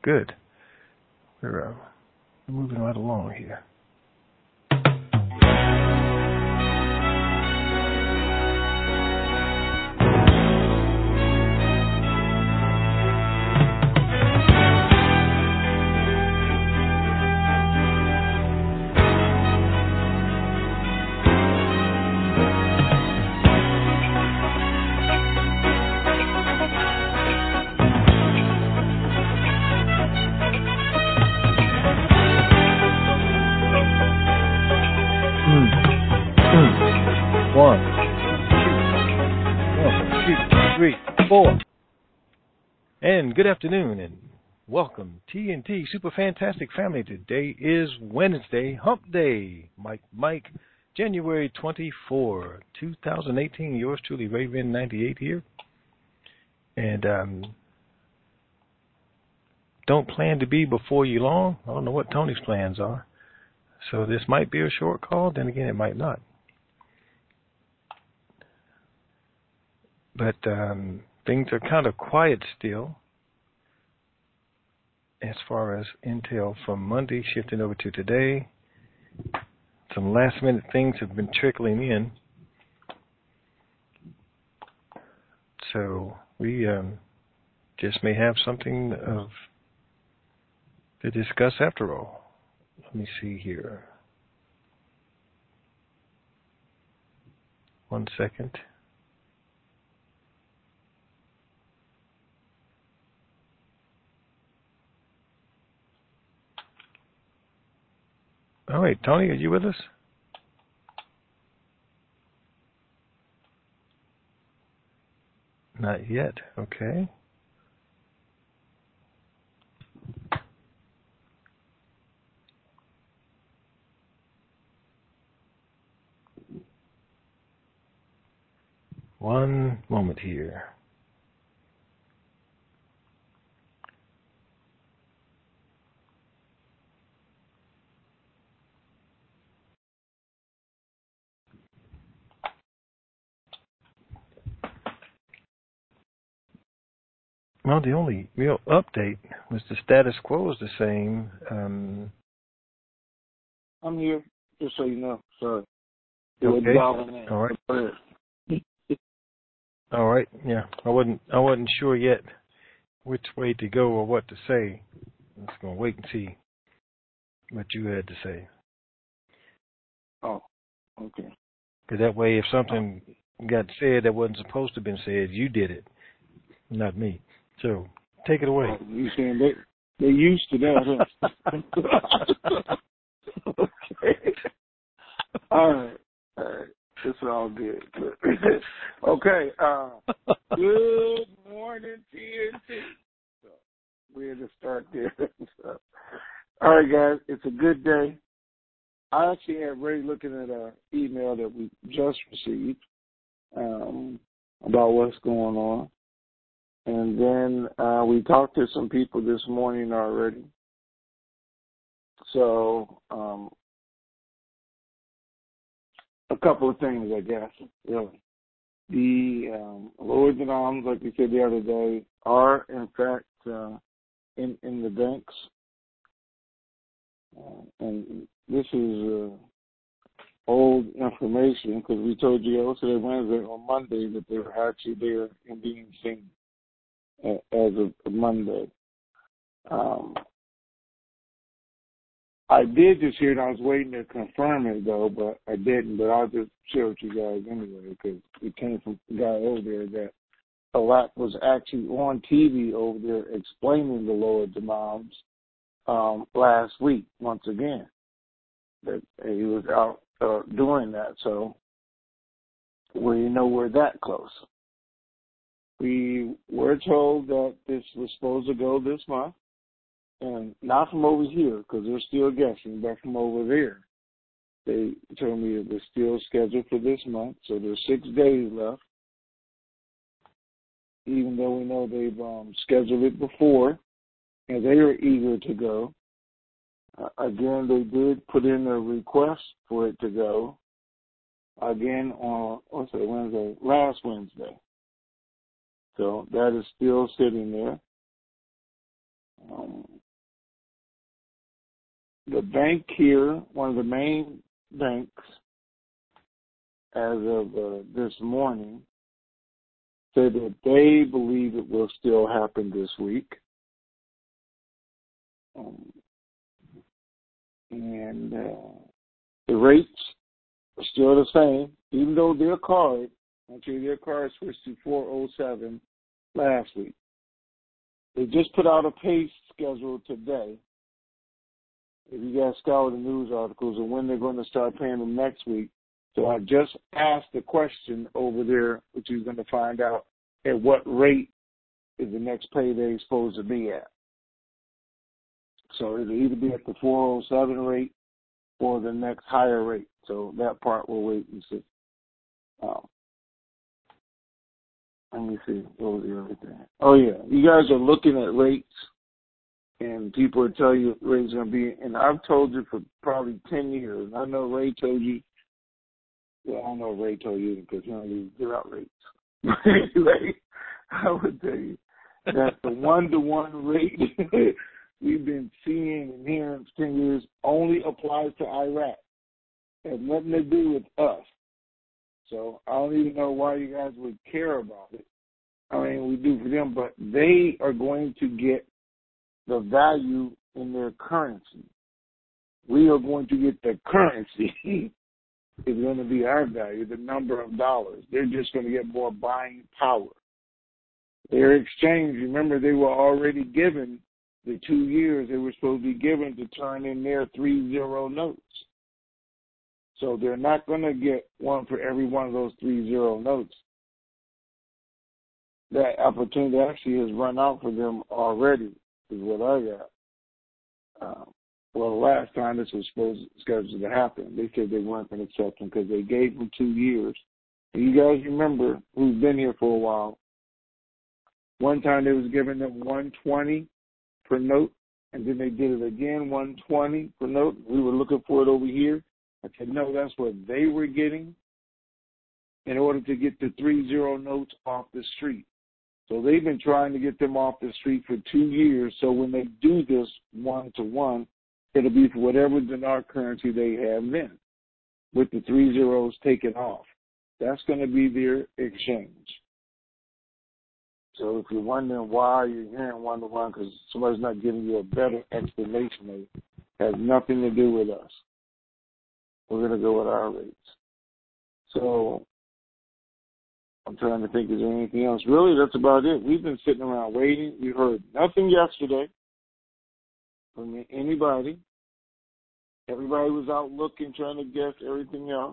good. We're moving right along here. One, two, three, four. And good afternoon and welcome, TNT Super Fantastic Family. Today is Wednesday, Hump Day. Mike, January 24, 2018. Yours truly, Raven 98 here. And don't plan to be before you long. I don't know what Tony's plans are. So this might be a short call, then again, it might not. But things are kind of quiet still as far as intel from Monday shifting over to today. Some last minute things have been trickling in. So we just may have something to discuss after all. Let me see here. 1 second. All right, Tony, are you with us? Not yet. Okay. One moment here. Well, the only real update was the status quo is the same. I'm here, just so you know. Sorry. Okay. All right. All right. Yeah. I wasn't sure yet which way to go or what to say. I'm just gonna wait and see what you had to say. Oh, okay. Because that way, if something got said that wasn't supposed to have been said, you did it, not me. So take it away. Oh, you saying they used to that? Huh? Okay. All right. It's all good. Okay. Good morning, TNT. So we're to start there. So, all right, guys. It's a good day. I actually had Ray looking at an email that we just received about what's going on. And then we talked to some people this morning already. So a couple of things, I guess, really. The Lloyds and Arms, like we said the other day, are, in fact, in the banks. And this is old information because we told you yesterday, Wednesday, or Monday that they were actually there and being seen as of Monday. I did just hear it. I was waiting to confirm it, though, but I didn't. But I'll just share with you guys anyway because it came from the guy over there that Alak was actually on TV over there explaining the lower demands last week, once again, that he was out doing that. So we know we're that close. We were told that this was supposed to go this month. And not from over here, because they're still guessing, but from over there. They told me it was still scheduled for this month, so there's 6 days left. Even though we know they've scheduled it before, and they are eager to go. Again, they did put in a request for it to go. Again, on Wednesday, last Wednesday. So that is still sitting there. the bank here, one of the main banks, as of this morning, said that they believe it will still happen this week. And the rates are still the same, even though their card switched to 407 last week. They just put out a pay schedule today. If you guys scour the news articles and when they're going to start paying them next week. So I just asked the question over there, which you're going to find out at what rate is the next payday supposed to be at. So it'll either be at the 407 rate or the next higher rate. So that part we'll wait and see. Let me see. What was the other thing? Oh, yeah. You guys are looking at rates, and people will tell you rates are going to be, and I've told you for probably 10 years. I know Ray told you. Well, I don't know if Ray told you because he don't even give out rates. But anyway, I would tell you that the one-to-one rate we've been seeing and hearing for 10 years only applies to Iraq. It has nothing to do with us. So I don't even know why you guys would care about it. I mean, we do for them, but they are going to get the value in their currency. We are going to get the currency. It's going to be our value, the number of dollars. They're just going to get more buying power. Their exchange, remember, they were already given the 2 years they were supposed to be given to turn in their 3-0 notes. So they're not going to get one for every one of those 3-0 notes. That opportunity actually has run out for them already, is what I got. Well, the last time this was scheduled to happen, they said they weren't going to accept them because they gave them 2 years. And you guys remember, who's been here for a while, one time they was giving them $120 per note, and then they did it again, $120 per note. We were looking for it over here. I said, no, that's what they were getting in order to get the 3-0 notes off the street. So they've been trying to get them off the street for 2 years. So when they do this one-to-one, it'll be for whatever dinar currency they have then, with the 3 zeros taken off. That's going to be their exchange. So if you're wondering why you're hearing one-to-one, because somebody's not giving you a better explanation, it has nothing to do with us. We're going to go with our rates. So I'm trying to think, is there anything else? Really, that's about it. We've been sitting around waiting. We heard nothing yesterday from anybody. Everybody was out looking, trying to guess everything else.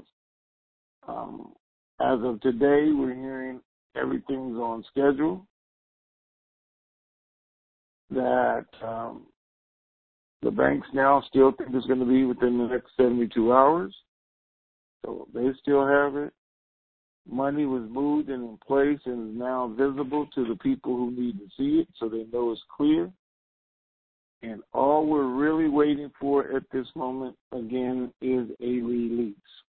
As of today, we're hearing everything's on schedule. That the banks now still think it's going to be within the next 72 hours. So they still have it. Money was moved and in place and is now visible to the people who need to see it so they know it's clear. And all we're really waiting for at this moment, again, is a release.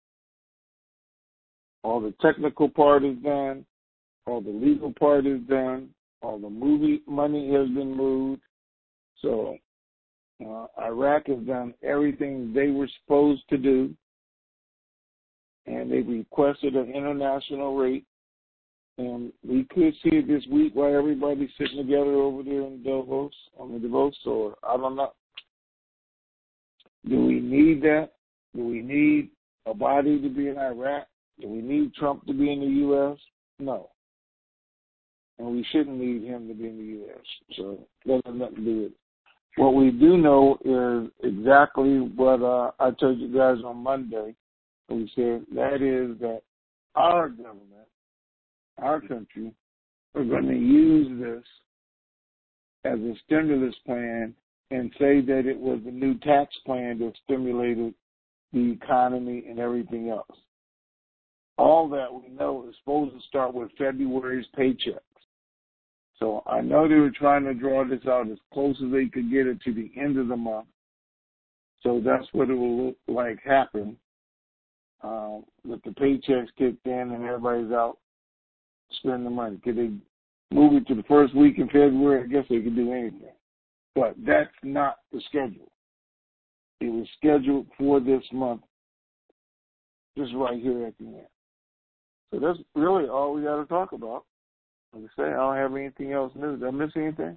All the technical part is done. All the legal part is done. All the movie money has been moved. So Iraq has done everything they were supposed to do. And they requested an international rate. And we could see it this week while everybody's sitting together over there in Davos, on the Davos, or I don't know. Do we need that? Do we need a body to be in Iraq? Do we need Trump to be in the U.S.? No. And we shouldn't need him to be in the U.S. So that has nothing to do with it. What we do know is exactly what I told you guys on Monday. We said that is that our government, our country, are going to use this as a stimulus plan and say that it was a new tax plan that stimulated the economy and everything else. All that we know is supposed to start with February's paychecks. So I know they were trying to draw this out as close as they could get it to the end of the month. So that's what it will look like happen. With the paychecks kicked in and everybody's out spending the money. Could they move it to the first week in February? I guess they could do anything. But that's not the schedule. It was scheduled for this month, just right here at the end. So that's really all we got to talk about. Like I say, I don't have anything else new. Did I miss anything?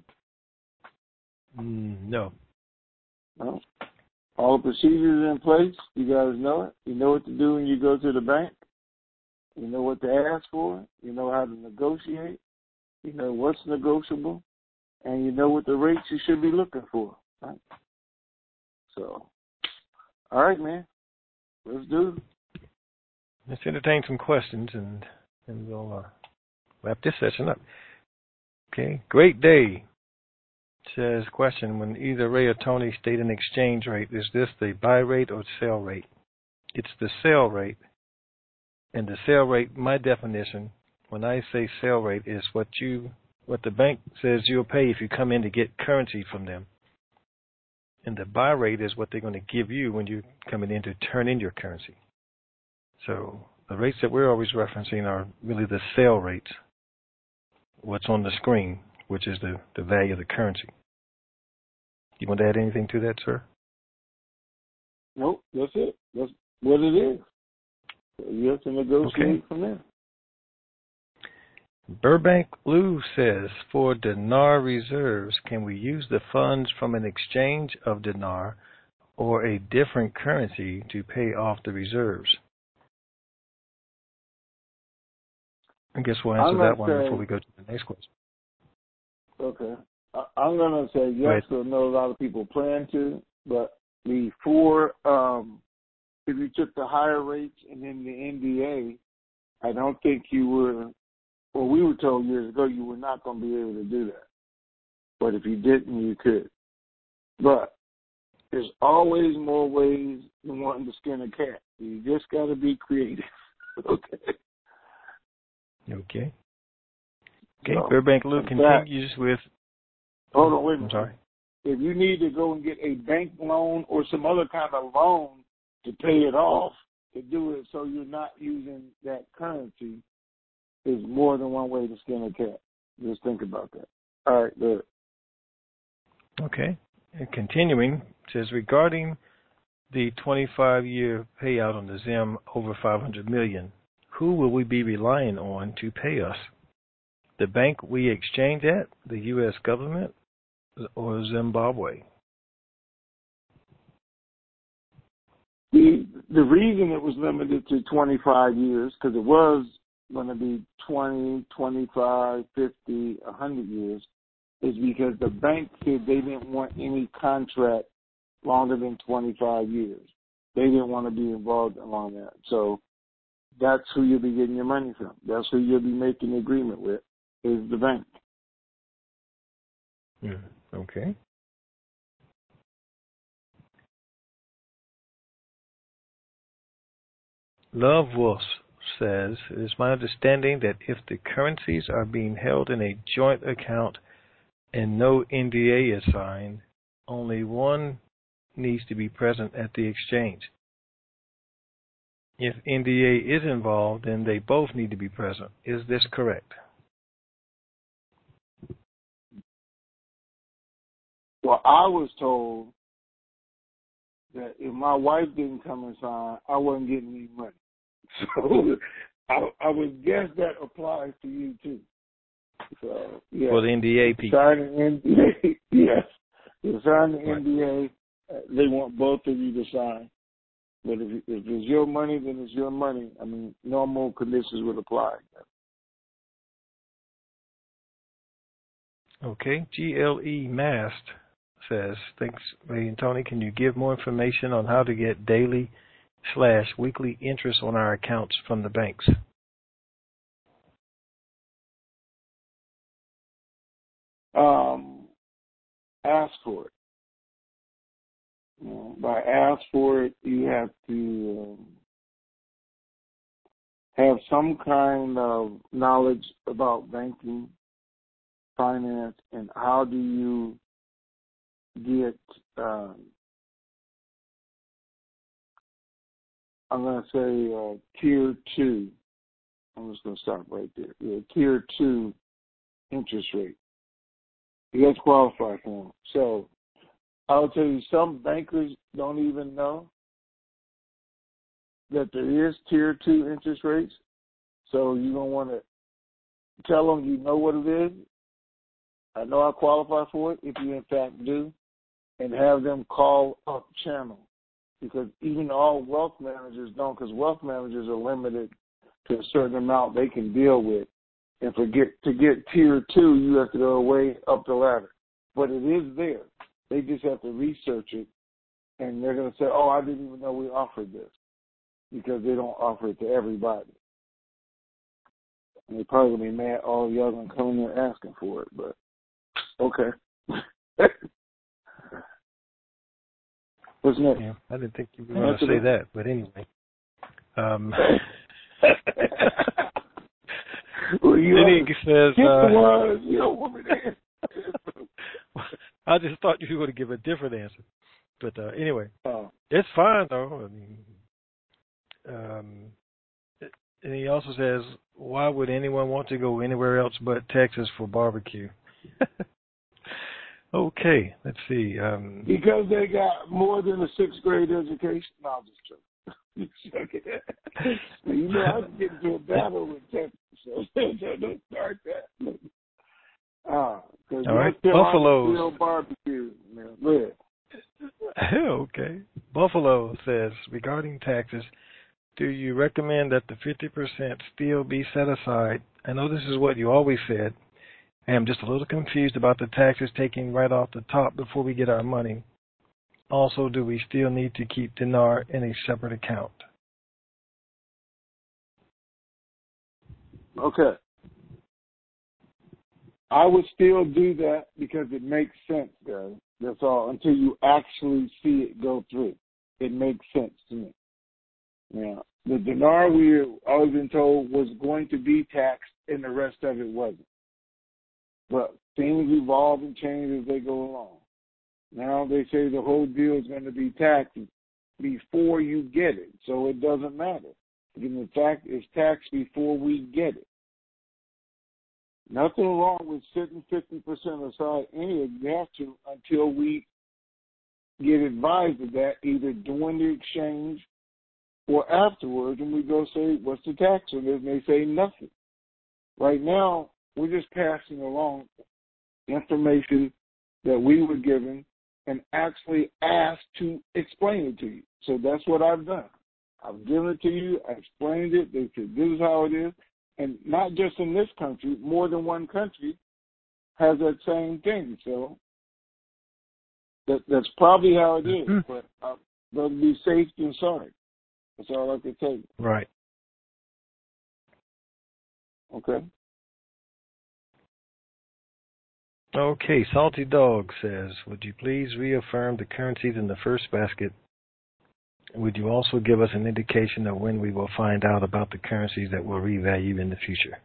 No. No. All the procedures are in place. You guys know it. You know what to do when you go to the bank. You know what to ask for. You know how to negotiate. You know what's negotiable. And you know what the rates you should be looking for. Right? So, all right, man. Let's do it. Let's entertain some questions, and we'll wrap this session up. Okay. Great day. Says, question, when either Ray or Tony state an exchange rate, is this the buy rate or sell rate? It's the sell rate. And the sell rate, my definition, when I say sell rate, is what the bank says you'll pay if you come in to get currency from them. And the buy rate is what they're going to give you when you're coming in to turn in your currency. So the rates that we're always referencing are really the sell rates, what's on the screen, which is the value of the currency. You want to add anything to that, sir? Nope, that's it. That's what it is. You have to negotiate from there. Burbank Lou says, for dinar reserves, can we use the funds from an exchange of dinar or a different currency to pay off the reserves? I guess we'll answer that one before we go to the next question. Okay. I'm going to say yes, because I know a lot of people plan to, but before, if you took the higher rates and then the NDA, I don't think you were, well, we were told years ago you were not going to be able to do that. But if you didn't, you could. But there's always more ways than wanting to skin a cat. You just got to be creative. Okay. So, Burbank Lou continues with... Hold on, wait a minute. I'm sorry. If you need to go and get a bank loan or some other kind of loan to pay it off, to do it so you're not using that currency, is more than one way to skin a cat. Just think about that. All right, good. Okay. And continuing, it says, regarding the 25-year payout on the ZIM over $500 million, who will we be relying on to pay us? The bank we exchange at, the U.S. government, or Zimbabwe? The reason it was limited to 25 years, because it was going to be 20, 25, 50, 100 years, is because the bank said they didn't want any contract longer than 25 years. They didn't want to be involved along that. So that's who you'll be getting your money from. That's who you'll be making the agreement with, is the bank. Okay. Love Wolf says, it is my understanding that if the currencies are being held in a joint account and no NDA is signed, only one needs to be present at the exchange. If NDA is involved, then they both need to be present. Is this correct? Well, I was told that if my wife didn't come and sign, I wasn't getting any money. So I would guess that applies to you too. So yeah. For the NDA piece. Sign an NDA, yes. You sign the NDA, they want both of you to sign. But if it's your money, then it's your money. I mean, normal conditions would apply. Okay. GLE Mast says, thanks, Ray and Tony. Can you give more information on how to get daily/weekly interest on our accounts from the banks? Ask for it. By ask for it, you have to have some kind of knowledge about banking, finance, and how do you get, I'm going to say tier 2. I'm just going to stop right there. Yeah, tier 2 interest rate. You have to qualify for them. So I'll tell you, some bankers don't even know that there is Tier 2 interest rates. So you're going to want to tell them you know what it is. I know I qualify for it if you in fact do, and have them call up channel. Because even all wealth managers don't, because wealth managers are limited to a certain amount they can deal with. And to get Tier 2, you have to go way up the ladder. But it is there. They just have to research it, and they're going to say, oh, I didn't even know we offered this, because they don't offer it to everybody. And they're probably going to be mad all y'all going to come in there asking for it, but okay. What's next? Yeah, I didn't think you were going to say that, but anyway. Well, Nick says, you don't want me to. I just thought you were going to give a different answer. But anyway, it's fine, though. I mean, and he also says, why would anyone want to go anywhere else but Texas for barbecue? Okay, let's see. Because they got more than a sixth grade education. No, I'm just joking. You know, I can get into a battle with Texas, so don't start that. All right, Buffalo barbecue. Man. Go ahead. Okay. Buffalo says, regarding taxes, do you recommend that the 50% still be set aside? I know this is what you always said. I am just a little confused about the taxes taking right off the top before we get our money. Also, do we still need to keep dinar in a separate account? Okay. I would still do that because it makes sense, guys. That's all. Until you actually see it go through. It makes sense to me. Now, the dinar we've always been told was going to be taxed and the rest of it wasn't. But things evolve and change as they go along. Now they say the whole deal is going to be taxed before you get it, so it doesn't matter. In fact, it's taxed before we get it. Nothing wrong with sitting 50% aside any you have to until we get advised of that, either during the exchange or afterwards, and we go say, what's the tax on this? And they say nothing. Right now, we're just passing along information that we were given and actually asked to explain it to you. So that's what I've done. I've given it to you. I explained it. They said, this is how it is. And not just in this country, more than one country has that same thing. So that's probably how it is. Mm-hmm. But they'll be safe and sorry. That's all I can tell you. Right. Okay. Okay, Salty Dog says, would you please reaffirm the currencies in the first basket? Would you also give us an indication of when we will find out about the currencies that will revalue in the future?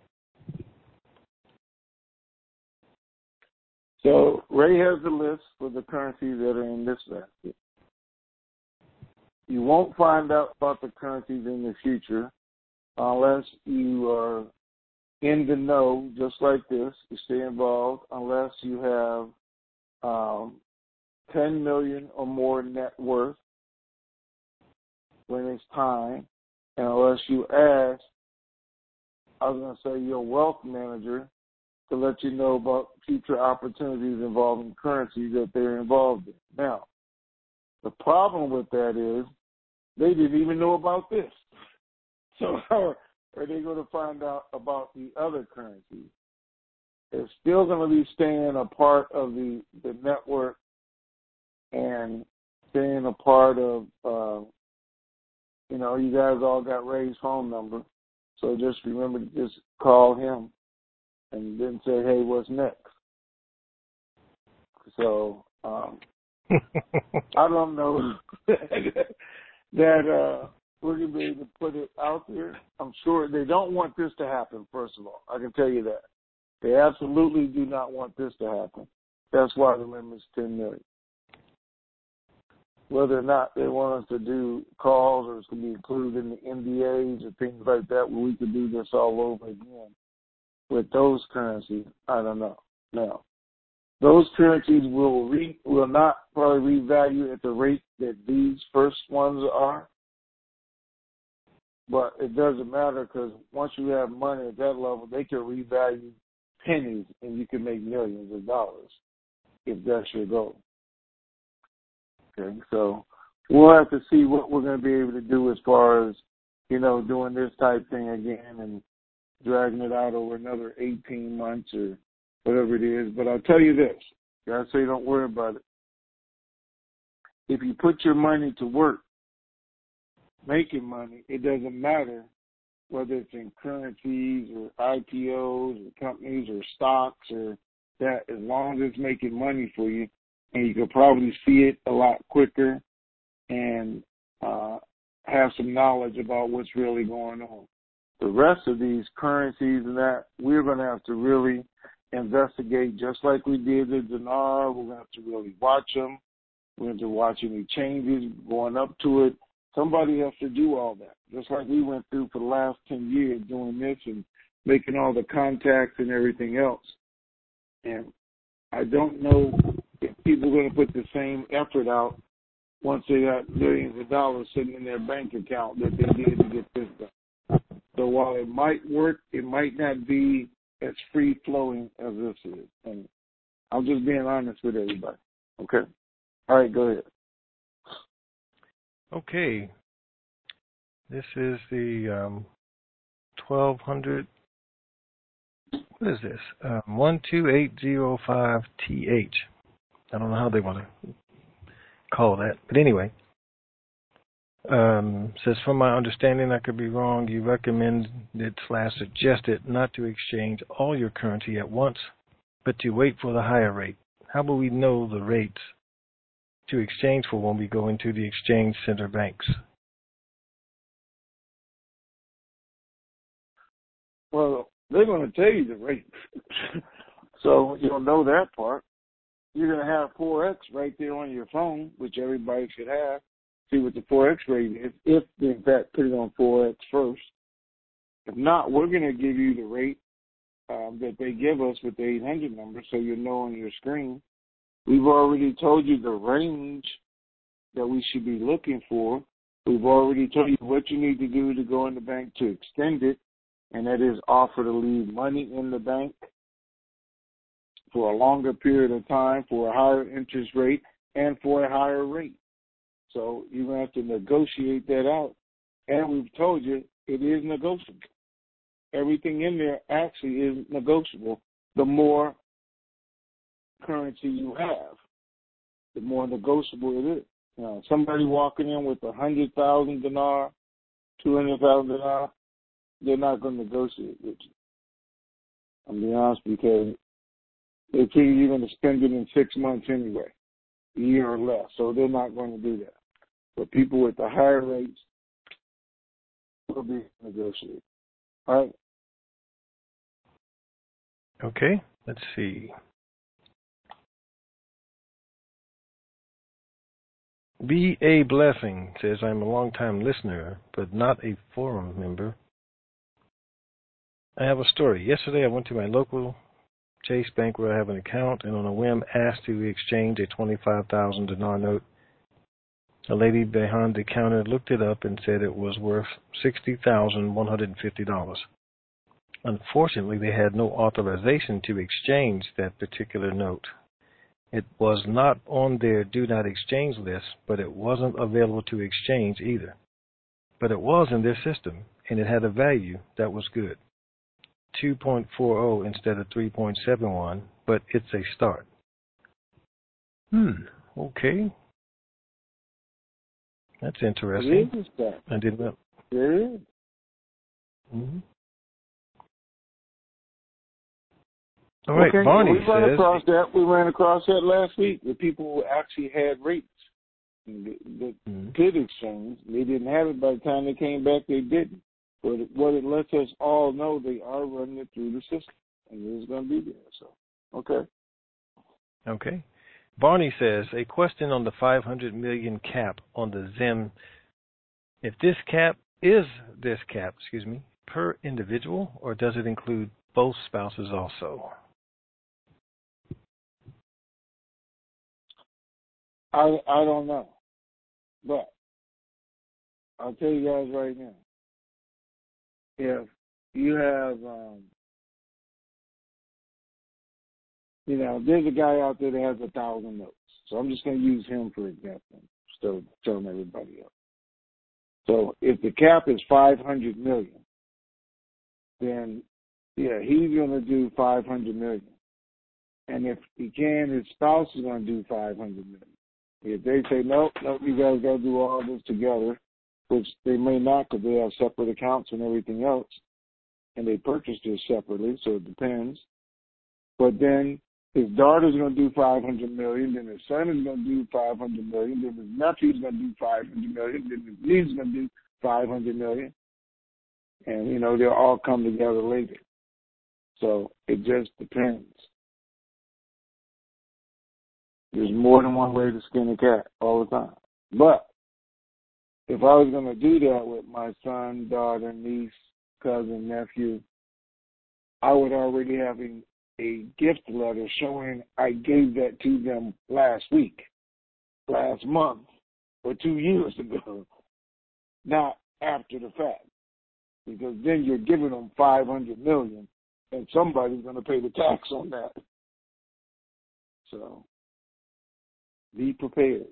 So Ray has the list for the currencies that are in this basket. You won't find out about the currencies in the future unless you are in the know, just like this. You stay involved unless you have $10 million or more net worth when it's time, and unless you ask, I was going to say, your wealth manager to let you know about future opportunities involving currencies that they're involved in. Now, the problem with that is they didn't even know about this. So how are they going to find out about the other currencies? They're still going to be staying a part of the network and staying a part of, you guys all got Ray's phone number. So just remember to just call him and then say, hey, what's next? So I don't know that we're going to be able to put it out there. I'm sure they don't want this to happen, first of all. I can tell you that. They absolutely do not want this to happen. That's why the limit is $10 million. Whether or not they want us to do calls or it's going to be included in the NDAs or things like that where we could do this all over again with those currencies, I don't know. Now, those currencies will not probably revalue at the rate that these first ones are. But it doesn't matter because once you have money at that level, they can revalue pennies and you can make millions of dollars if that's your goal. Okay, so we'll have to see what we're going to be able to do as far as, doing this type thing again and dragging it out over another 18 months or whatever it is. But I'll tell you this. I say don't worry about it. If you put your money to work, making money, it doesn't matter whether it's in currencies or IPOs or companies or stocks or that, as long as it's making money for you, and you can probably see it a lot quicker and have some knowledge about what's really going on. The rest of these currencies and that, we're going to have to really investigate just like we did the dinar. We're going to have to really watch them. We're going to watch any changes going up to it. Somebody has to do all that, just like we went through for the last 10 years doing this and making all the contacts and everything else. And I don't know if people are going to put the same effort out once they got millions of dollars sitting in their bank account that they did to get this done. So while it might work, it might not be as free-flowing as this is. And I'm just being honest with everybody. Okay? All right, go ahead. Okay. This is the 1200. What is this? 12805TH. I don't know how they want to call that. But anyway, says, from my understanding, I could be wrong, you recommended / suggested not to exchange all your currency at once, but to wait for the higher rate. How will we know the rates to exchange for when we go into the exchange center banks? Well, they're going to tell you the rate. So you'll know that part. You're going to have Forex right there on your phone, which everybody should have. See what the Forex rate is, if they, in fact, put it on Forex first. If not, we're going to give you the rate that they give us with the 800 number so you'll know on your screen. We've already told you the range that we should be looking for. We've already told you what you need to do to go in the bank to extend it, and that is offer to leave money in the bank for a longer period of time, for a higher interest rate, and for a higher rate. So you're going to have to negotiate that out. And we've told you it is negotiable. Everything in there actually is negotiable. The more currency you have, the more negotiable it is. Now, somebody walking in with 100,000 dinar, 200,000 dinar, they're not going to negotiate with you. I'm being honest, because they figure you're going to spend it in 6 months anyway, a year or less. So they're not going to do that. But people with the higher rates will be negotiated. All right. Okay, let's see. B.A. Blessing says, I'm a long-time listener, but not a forum member. I have a story. Yesterday I went to my local Chase Bank where I have an account, and on a whim asked to exchange a 25,000 dinar note. A lady behind the counter looked it up and said it was worth $60,150. Unfortunately, they had no authorization to exchange that particular note. It was not on their do not exchange list, but it wasn't available to exchange either. But it was in their system, and it had a value that was good. 2.40 instead of 3.71, but it's a start. Okay. That's interesting. It is a start. I didn't know. It is. Mm-hmm. All right, okay, Barney we ran across that last week with people who actually had rates that could exchange. They didn't have it by the time they came back. They didn't. But what it lets us all know, they are running it through the system, and it's going to be there. So, okay. Okay. Barney says, a question on the 500 million cap on the Zim. If this cap per individual, or does it include both spouses also? I don't know, but I'll tell you guys right now. If you have, there's a guy out there that has 1,000 notes. So I'm just going to use him for example, instead of telling everybody else. So if the cap is 500 million, then yeah, he's going to do 500 million. And if he can, his spouse is going to do 500 million. If they say nope, you guys got to do all this together, which they may not because they have separate accounts and everything else, and they purchased it separately, so it depends. But then his daughter's going to do 500 million, then his son is going to do 500 million, then his nephew's going to do 500 million, then his niece is going to do 500 million. And, they'll all come together later. So it just depends. There's more than one way to skin a cat all the time. But if I was going to do that with my son, daughter, niece, cousin, nephew, I would already have a gift letter showing I gave that to them last week, last month, or 2 years ago, not after the fact. Because then you're giving them 500 million, and somebody's going to pay the tax on that. So be prepared.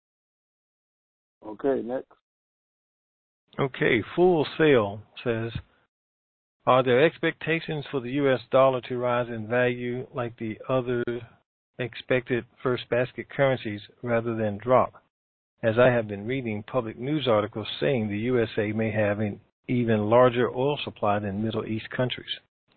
Okay, next. Okay, Full Sail says, are there expectations for the U.S. dollar to rise in value like the other expected first basket currencies rather than drop? As I have been reading public news articles saying the USA may have an even larger oil supply than Middle East countries.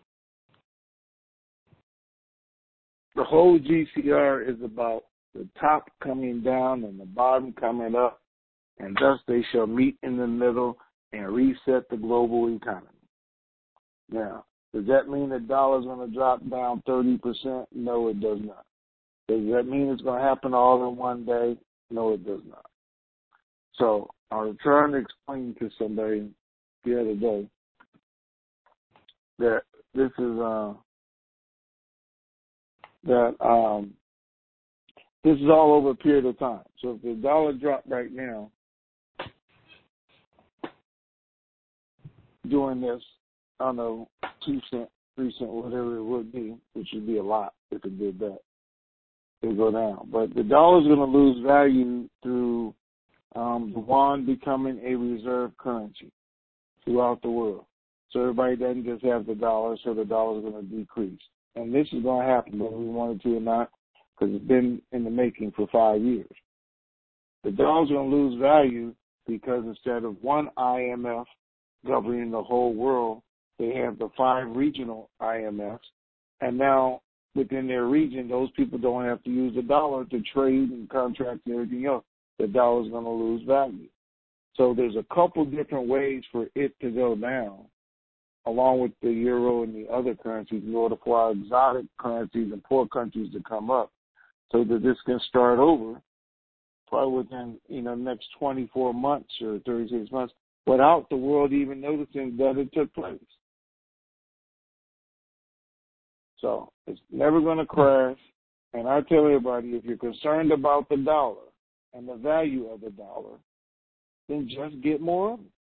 The whole GCR is about the top coming down and the bottom coming up, and thus they shall meet in the middle and reset the global economy. Now, does that mean the dollar's going to drop down 30%? No, it does not. Does that mean it's going to happen all in one day? No, it does not. So I was trying to explain to somebody the other day that this is this is all over a period of time. So if the dollar dropped right now, doing this, I don't know, 2 cent, 3 cent, whatever it would be, which would be a lot if it did that, it would go down. But the dollar's going to lose value through the yuan becoming a reserve currency throughout the world. So everybody doesn't just have the dollar, so the dollar's going to decrease. And this is going to happen whether we want it to or not, because it's been in the making for 5 years. The dollar's going to lose value because instead of one IMF governing the whole world, they have the 5 regional IMFs. And now within their region, those people don't have to use the dollar to trade and contract and everything else. The dollar's going to lose value. So there's a couple different ways for it to go down, along with the euro and the other currencies, in order for our exotic currencies and poor countries to come up, so that this can start over probably within the next 24 months or 36 months without the world even noticing that it took place. So it's never going to crash. And I tell everybody, if you're concerned about the dollar and the value of the dollar, then just get more of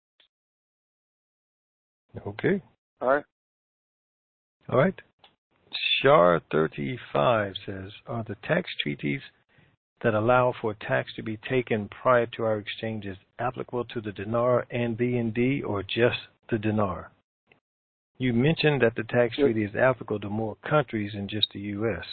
it. Okay. All right. All right. Shar 35 says, are the tax treaties that allow for tax to be taken prior to our exchanges applicable to the dinar and BND or just the dinar? You mentioned that the tax treaty is applicable to more countries than just the U.S.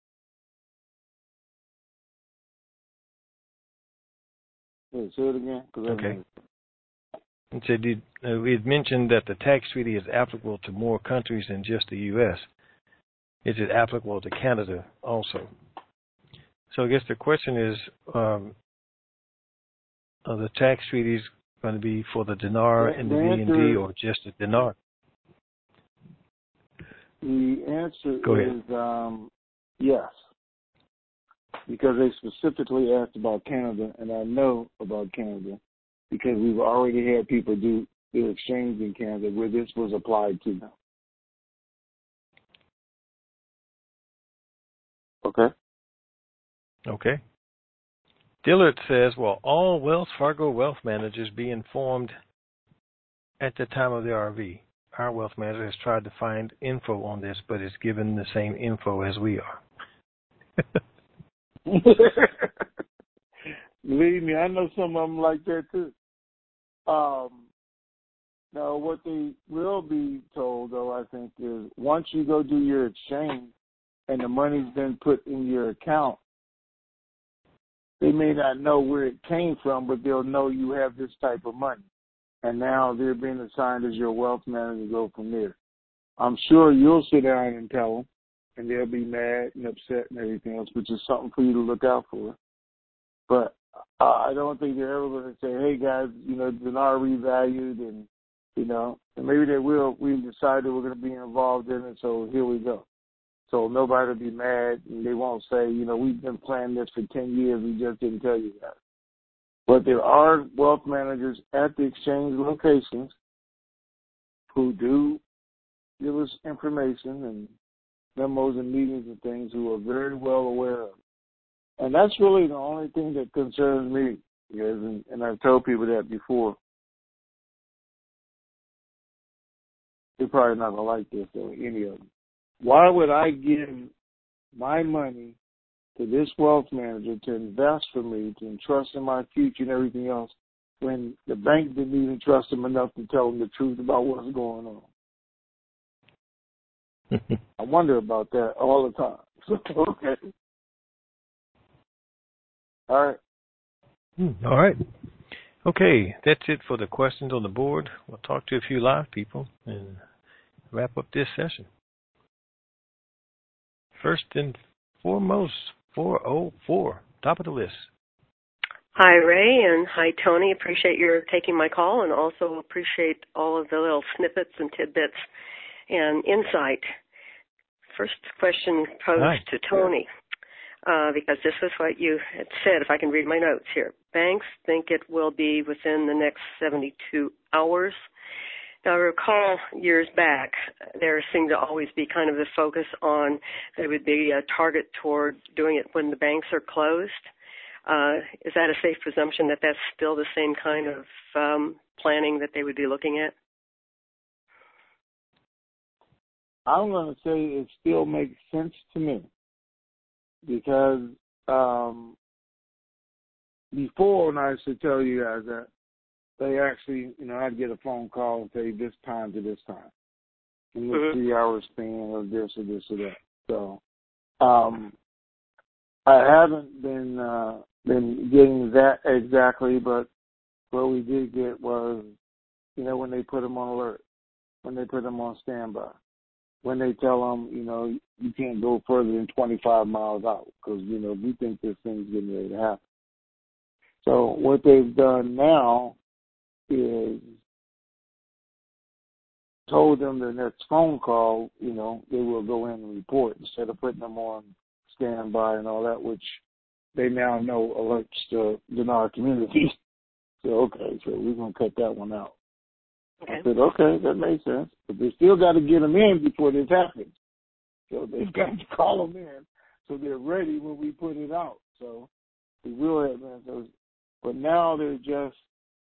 Yeah, say it again. Okay. And said we had mentioned that the tax treaty is applicable to more countries than just the U.S. Is it applicable to Canada also? So I guess the question is, are the tax treaties going to be for the dinar and the BND or just the dinar? The answer is yes, because they specifically asked about Canada, and I know about Canada because we've already had people do their exchange in Canada where this was applied to them. Okay? Okay. Dillard says, "Will all Wells Fargo wealth managers be informed at the time of the RV? Our wealth manager has tried to find info on this, but is given the same info as we are." Believe me, I know some of them like that too. Now, what they will be told, though, I think, is once you go do your exchange and the money's been put in your account, they may not know where it came from, but they'll know you have this type of money. And now they're being assigned as your wealth manager to go from there. I'm sure you'll sit down and tell them, and they'll be mad and upset and everything else, which is something for you to look out for. But I don't think they're ever going to say, hey, guys, it's an RE valued, and, and maybe they will. We've decided we're going to be involved in it, so here we go. So nobody will be mad, and they won't say, we've been planning this for 10 years, we just didn't tell you that. But there are wealth managers at the exchange locations who do give us information and memos and meetings and things who are very well aware of it. And that's really the only thing that concerns me, and I've told people that before. They're probably not going to like this, or any of them. Why would I give my money to this wealth manager to invest for me, to entrust in my future and everything else, when the bank didn't even trust them enough to tell them the truth about what's going on? I wonder about that all the time. Okay. All right. All right. Okay, that's it for the questions on the board. We'll talk to a few live people and wrap up this session. First and foremost, 404, top of the list. Hi, Ray, and hi, Tony. Appreciate your taking my call, and also appreciate all of the little snippets and tidbits and insight. First question posed to Tony, because this is what you had said, if I can read my notes here. Banks think it will be within the next 72 hours. Now, I recall years back, there seemed to always be kind of the focus on there would be a target toward doing it when the banks are closed. Is that a safe presumption that that's still the same kind of planning that they would be looking at? I'm going to say it still makes sense to me because before, when I used to tell you guys that, they actually, I'd get a phone call and say this time to this time. In the 3 hour span of this or this or that. So I haven't been getting that exactly, but what we did get was, when they put them on alert, when they put them on standby, when they tell them, you can't go further than 25 miles out because, we think this thing's getting ready to happen. So what they've done now is told them the next phone call, they will go in and report instead of putting them on standby and all that, which they now know alerts to our community. So, okay, so we're going to cut that one out. Okay. I said, okay, that makes sense. But they still got to get them in before this happens. So they've got to call them in so they're ready when we put it out. So we will have those. But now they're just,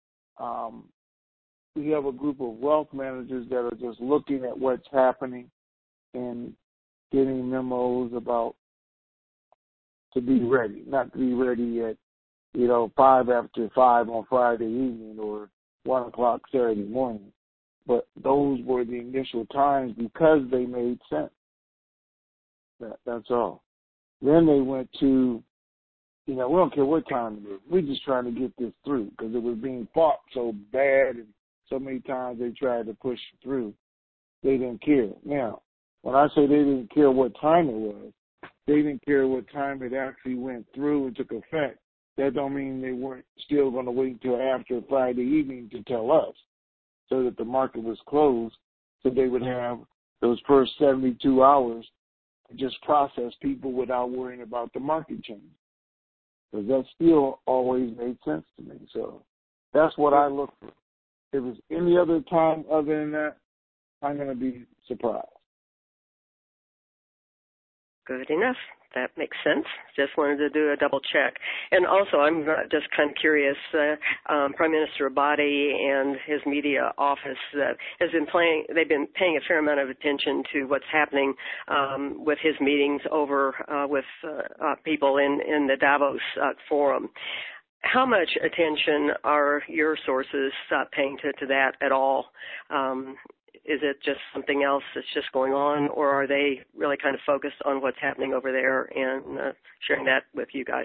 we have a group of wealth managers that are just looking at what's happening and getting memos about to be ready, not to be ready at, 5 after 5 on Friday evening or 1 o'clock Saturday morning. But those were the initial times because they made sense. That's all. Then they went to, we don't care what time it is. We're just trying to get this through because it was being fought so bad and so many times they tried to push through. They didn't care. Now, when I say they didn't care what time it was, they didn't care what time it actually went through and took effect. That don't mean they weren't still going to wait until after Friday evening to tell us so that the market was closed so they would have those first 72 hours to just process people without worrying about the market change. Because that still always made sense to me. So that's what I look for. If it's any other time other than that, I'm going to be surprised. Good enough. That makes sense. Just wanted to do a double check. And also, I'm just kind of curious, Prime Minister Abadi and his media office they've been paying a fair amount of attention to what's happening with his meetings over with people in the Davos forum. How much attention are your sources paying to that at all? Is it just something else that's just going on, or are they really kind of focused on what's happening over there and sharing that with you guys?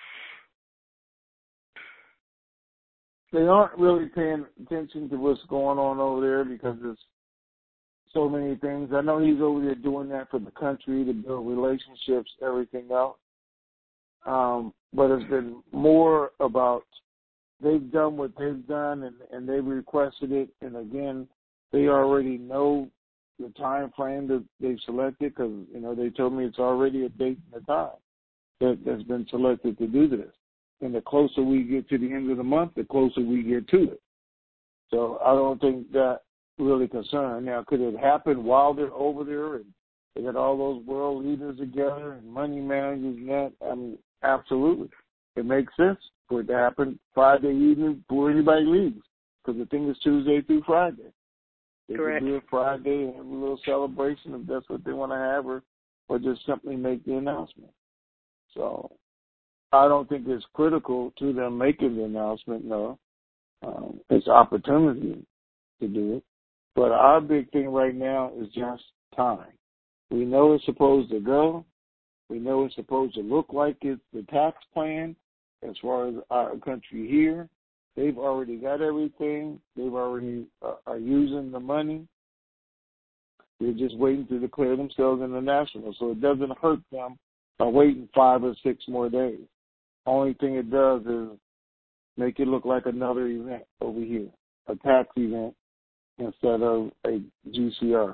They aren't really paying attention to what's going on over there because there's so many things. I know he's over there doing that for the country to build relationships, everything else. But it's been more about they've done what they've done and they've requested it. And again, they already know the time frame that they've selected because, they told me it's already a date and a time that's been selected to do this. And the closer we get to the end of the month, the closer we get to it. So I don't think that really concerned. Now, could it happen while they're over there and they got all those world leaders together and money managers and that? I mean, absolutely. It makes sense for it to happen Friday evening before anybody leaves because the thing is Tuesday through Friday. They Correct. can do it Friday and have a little celebration if that's what they want to have or just simply make the announcement. So I don't think it's critical to them making the announcement, no. It's opportunity to do it. But our big thing right now is just time. We know it's supposed to go. We know it's supposed to look like it's the tax plan as far as our country here. They've already got everything. They've already are using the money. They're just waiting to declare themselves international. So it doesn't hurt them by waiting 5 or 6 more days. Only thing it does is make it look like another event over here, a tax event instead of a GCR.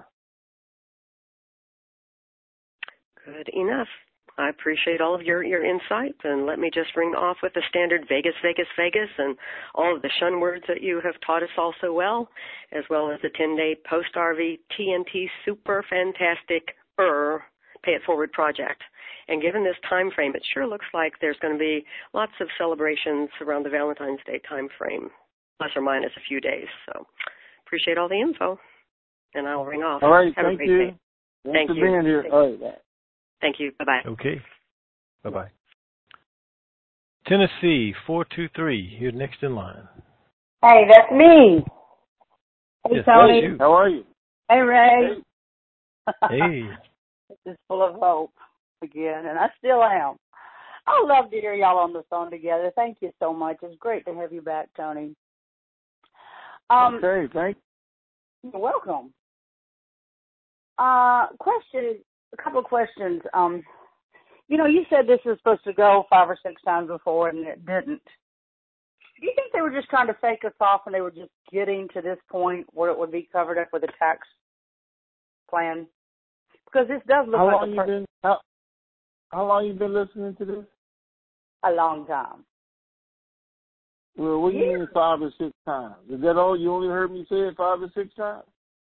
Good enough. I appreciate all of your insight, and let me just ring off with the standard Vegas, Vegas, Vegas, and all of the shun words that you have taught us all so well, as well as the 10-day post-RV TNT Super Fantastic Pay It Forward project. And given this time frame, it sure looks like there's going to be lots of celebrations around the Valentine's Day time frame, plus or minus a few days. So appreciate all the info, and I'll ring off. All right, Have thank a great you. day. Thanks for being here. All right. Thank you. Bye-bye. Okay. Bye-bye. Tennessee, 423. You're next in line. Hey, that's me. Hey, yes, Tony. You. How are you? Hey, Ray. Hey. This is full of hope again, and I still am. I love to hear y'all on the phone together. Thank you so much. It's great to have you back, Tony. Okay, thanks. You're welcome. A couple of questions. You said this was supposed to go 5 or 6 times before, and it didn't. Do you think they were just trying to fake us off, and they were just getting to this point where it would be covered up with a tax plan? Because this does look How long you been listening to this? a long time. Well, what do you mean 5 or 6 times? Is that all? You only heard me say it 5 or 6 times?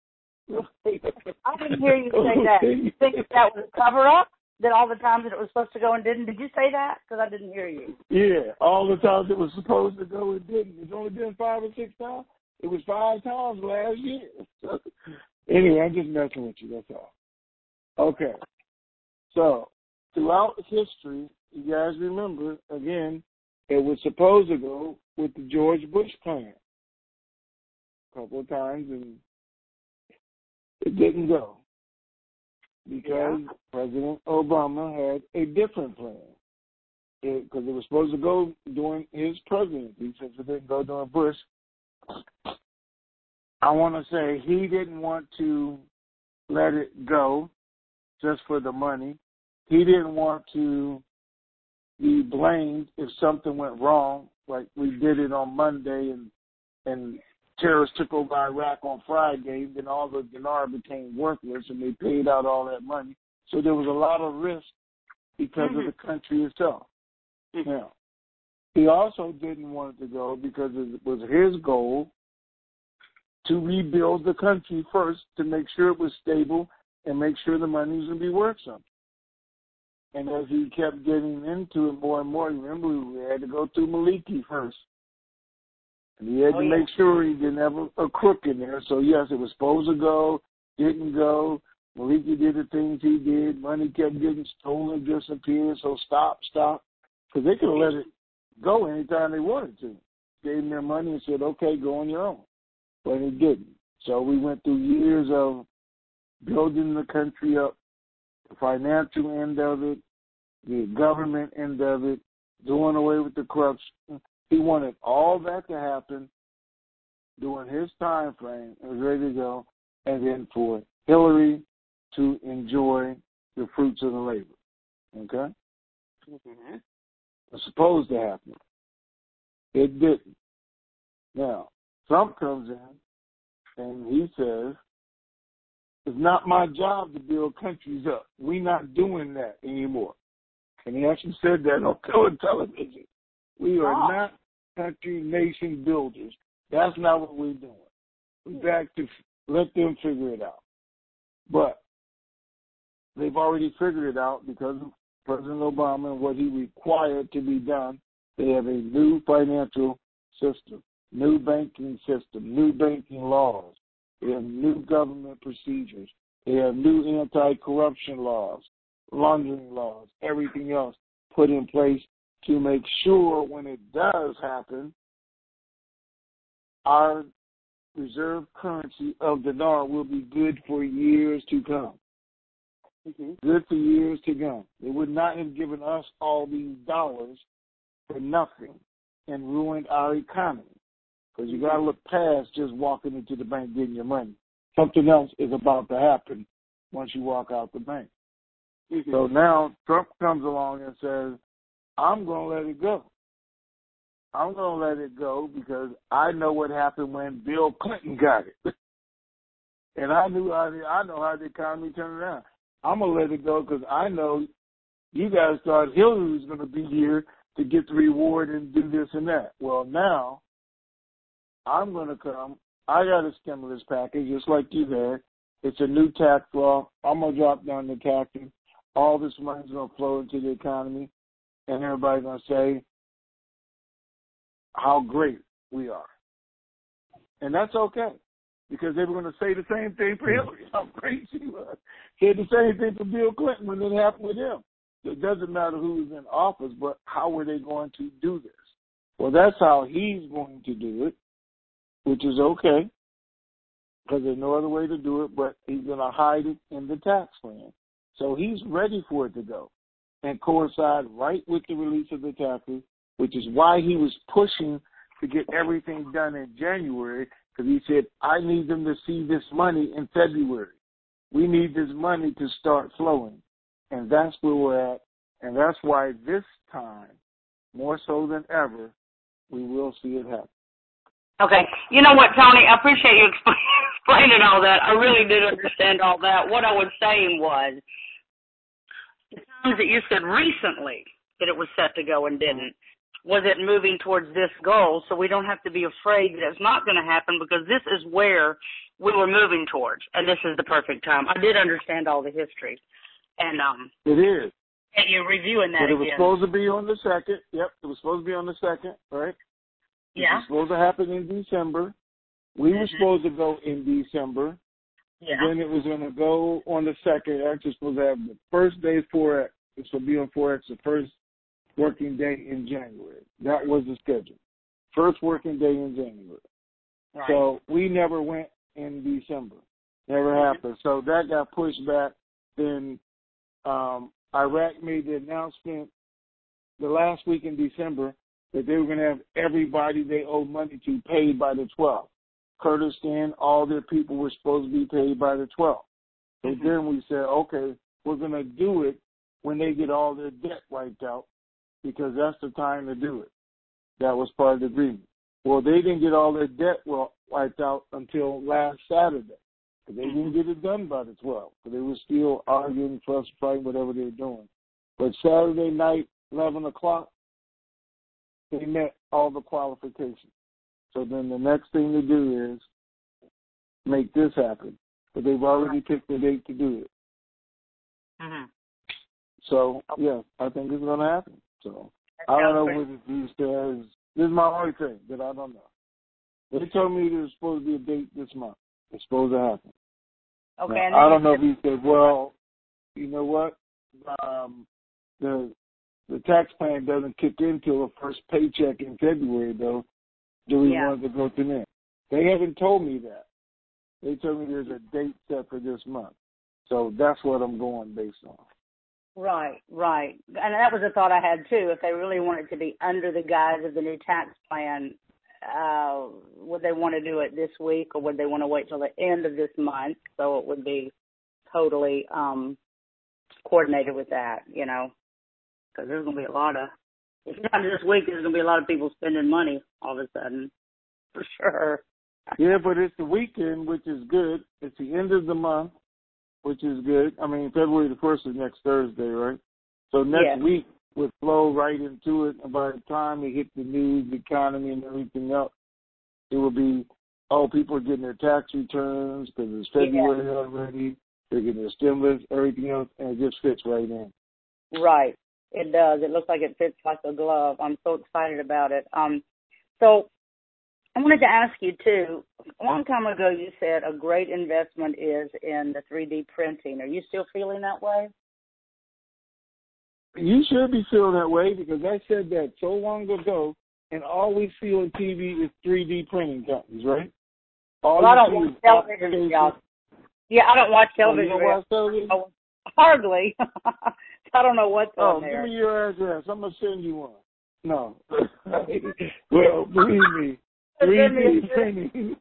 I didn't hear you say that. You think that was a cover-up? That all the times that it was supposed to go and didn't? Did you say that? Because I didn't hear you. Yeah, all the times it was supposed to go, it didn't. It's only been 5 or 6 times. It was 5 times last year. Anyway, I'm just messing with you, that's all. Okay. So, throughout history, you guys remember, again, it was supposed to go with the George Bush plan a couple of times, and it didn't go because President Obama had a different plan. Because it was supposed to go during his presidency, since it didn't go during Bush. I want to say he didn't want to let it go just for the money. He didn't want to be blamed if something went wrong, like we did it on Monday and terrorists took over Iraq on Friday, then all the dinar became worthless and they paid out all that money. So there was a lot of risk because of the country itself. Now, he also didn't want it to go because it was his goal to rebuild the country first to make sure it was stable and make sure the money was going to be worth something. And as he kept getting into it more and more, remember, we had to go through Maliki first. And he had to make sure he didn't have a crook in there. So, yes, it was supposed to go, didn't go. Maliki did the things he did. Money kept getting stolen, disappeared. So stop. Because they could have let it go anytime they wanted to. Gave them their money and said, okay, go on your own. But it didn't. So we went through years of building the country up, the financial end of it, the government end of it, doing away with the corruption. He wanted all that to happen during his time frame. It was ready to go. And then for Hillary to enjoy the fruits of the labor. Okay? Mm-hmm. It was supposed to happen. It didn't. Now, Trump comes in and he says, it's not my job to build countries up. We're not doing that anymore. And he actually said that on television. We are not country nation builders. That's not what we're doing. We're back to let them figure it out. But they've already figured it out because of President Obama and what he required to be done. They have a new financial system, new banking system, new banking laws. They have new government procedures. They have new anti-corruption laws, laundering laws, everything else put in place to make sure when it does happen, our reserve currency of the dinar will be good for years to come. Mm-hmm. Good for years to come. They would not have given us all these dollars for nothing and ruined our economy. Because you got to look past just walking into the bank getting your money. Something else is about to happen once you walk out the bank. Mm-hmm. So now Trump comes along and says, I'm going to let it go. I'm going to let it go because I know what happened when Bill Clinton got it. And I know how the economy turned around. I'm going to let it go because I know you guys thought Hillary was going to be here to get the reward and do this and that. Well, now I'm going to come. I got a stimulus package just like you had. It's a new tax law. I'm going to drop down the taxes. All this money's going to flow into the economy, and everybody's going to say how great we are. And that's okay, because they were going to say the same thing for Hillary, how great she was. Say the same thing for Bill Clinton when it happened with him. It doesn't matter who was in office, but how were they going to do this? Well, that's how he's going to do it, which is okay, because there's no other way to do it, but he's going to hide it in the tax plan. So he's ready for it to go and coincide right with the release of the taxes, which is why he was pushing to get everything done in January, because he said, I need them to see this money in February. We need this money to start flowing. And that's where we're at. And that's why this time, more so than ever, we will see it happen. Okay. You know what, Tony? I appreciate you explaining all that. I really did understand all that. What I was saying was, the times that you said recently that it was set to go and didn't, was it moving towards this goal, so we don't have to be afraid that it's not going to happen, because this is where we were moving towards, and this is the perfect time. I did understand all the history. And it is. And you're reviewing that but it was again. supposed to be on the 2nd. Yep, it was supposed to be on the 2nd, right? Yeah. It was supposed to happen in December. We were supposed to go in December. Yeah. Then it was going to go on the 2nd. Actually supposed to have the first day Forex. It's supposed to be on Forex the first working day in January. That was the schedule. First working day in January. Right. So we never went in December. Never happened. So that got pushed back. Then Iraq made the announcement the last week in December that they were going to have everybody they owed money to paid by the 12th. Kurdistan, all their people were supposed to be paid by the 12th. So then we said, okay, we're going to do it when they get all their debt wiped out, because that's the time to do it. That was part of the agreement. Well, they didn't get all their debt wiped out until last Saturday. They didn't get it done by the 12th. So they were still arguing, fuss, fighting, whatever they were doing. But Saturday night, 11 o'clock, they met all the qualifications. So then the next thing to do is make this happen. But they've already picked the date to do it. So, yeah, I think it's going to happen. So, I don't know what he says. This is my only thing that I don't know. They told me there's supposed to be a date this month. It's supposed to happen. Okay. Now, I don't know if he said, well, you know what? The tax plan doesn't kick in till the first paycheck in February, though. Do we want to go to that? They haven't told me that. They told me there's a date set for this month. So that's what I'm going based on. Right. And that was a thought I had, too. If they really wanted to be under the guise of the new tax plan, would they want to do it this week, or would they want to wait till the end of this month so it would be totally coordinated with that, you know? Because there's going to be a lot of, if not this week, there's going to be a lot of people spending money all of a sudden, for sure. Yeah, but it's the weekend, which is good. It's the end of the month, which is good. I mean, February the 1st is next Thursday, right? So next week would flow right into it. And by the time it hit the news, the economy, and everything else, it will be, people are getting their tax returns because it's February already. They're getting their stimulus, everything else, and it just fits right in. Right. It does. It looks like it fits like a glove. I'm so excited about it. So I wanted to ask you, too, a long time ago you said a great investment is in the 3D printing. Are you still feeling that way? You should be feeling that way because I said that so long ago, and all we see on TV is 3D printing companies, right? Well, I don't watch television, y'all. Yeah, I don't watch television. You don't watch television? Hardly. I don't know what's on there. Give me your address. I'm going to send you one. No. Well, believe me, 3D printing.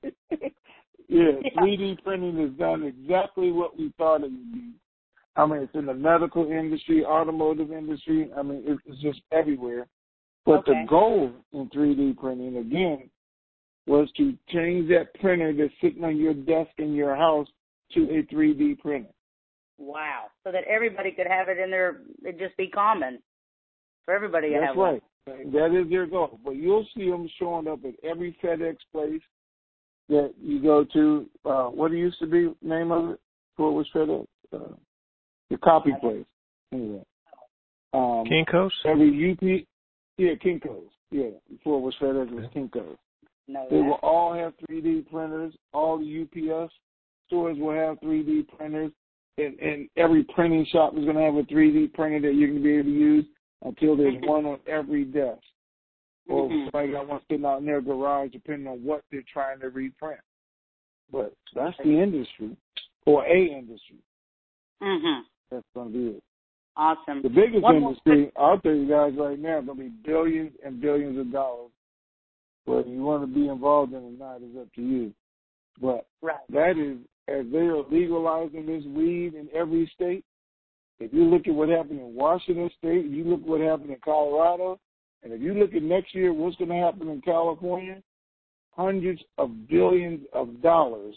3D printing has done exactly what we thought it would be. I mean, it's in the medical industry, automotive industry. I mean, it's just everywhere. But the goal in 3D printing, again, was to change that printer that's sitting on your desk in your house to a 3D printer. Wow. So that everybody could have it in there, it'd just be common for everybody to have one. That's right. That is their goal. But you'll see them showing up at every FedEx place that you go to. What it used to be, name of it, before it was FedEx? The copy place. Anyway. Kinko's? Every Kinko's. Yeah, before it was FedEx, it was Kinko's. They will all have 3D printers. All the UPS stores will have 3D printers. And every printing shop is going to have a 3D printer that you're going to be able to use until there's one on every desk. Or somebody got one sitting out in their garage, depending on what they're trying to reprint. But that's the industry, or a industry. That's going to be it. Awesome. The biggest industry, I'll tell you guys right now, is going to be billions and billions of dollars. Whether you want to be involved in it or not is up to you. But that is, as they are legalizing this weed in every state, if you look at what happened in Washington State, if you look at what happened in Colorado, and if you look at next year what's going to happen in California, hundreds of billions of dollars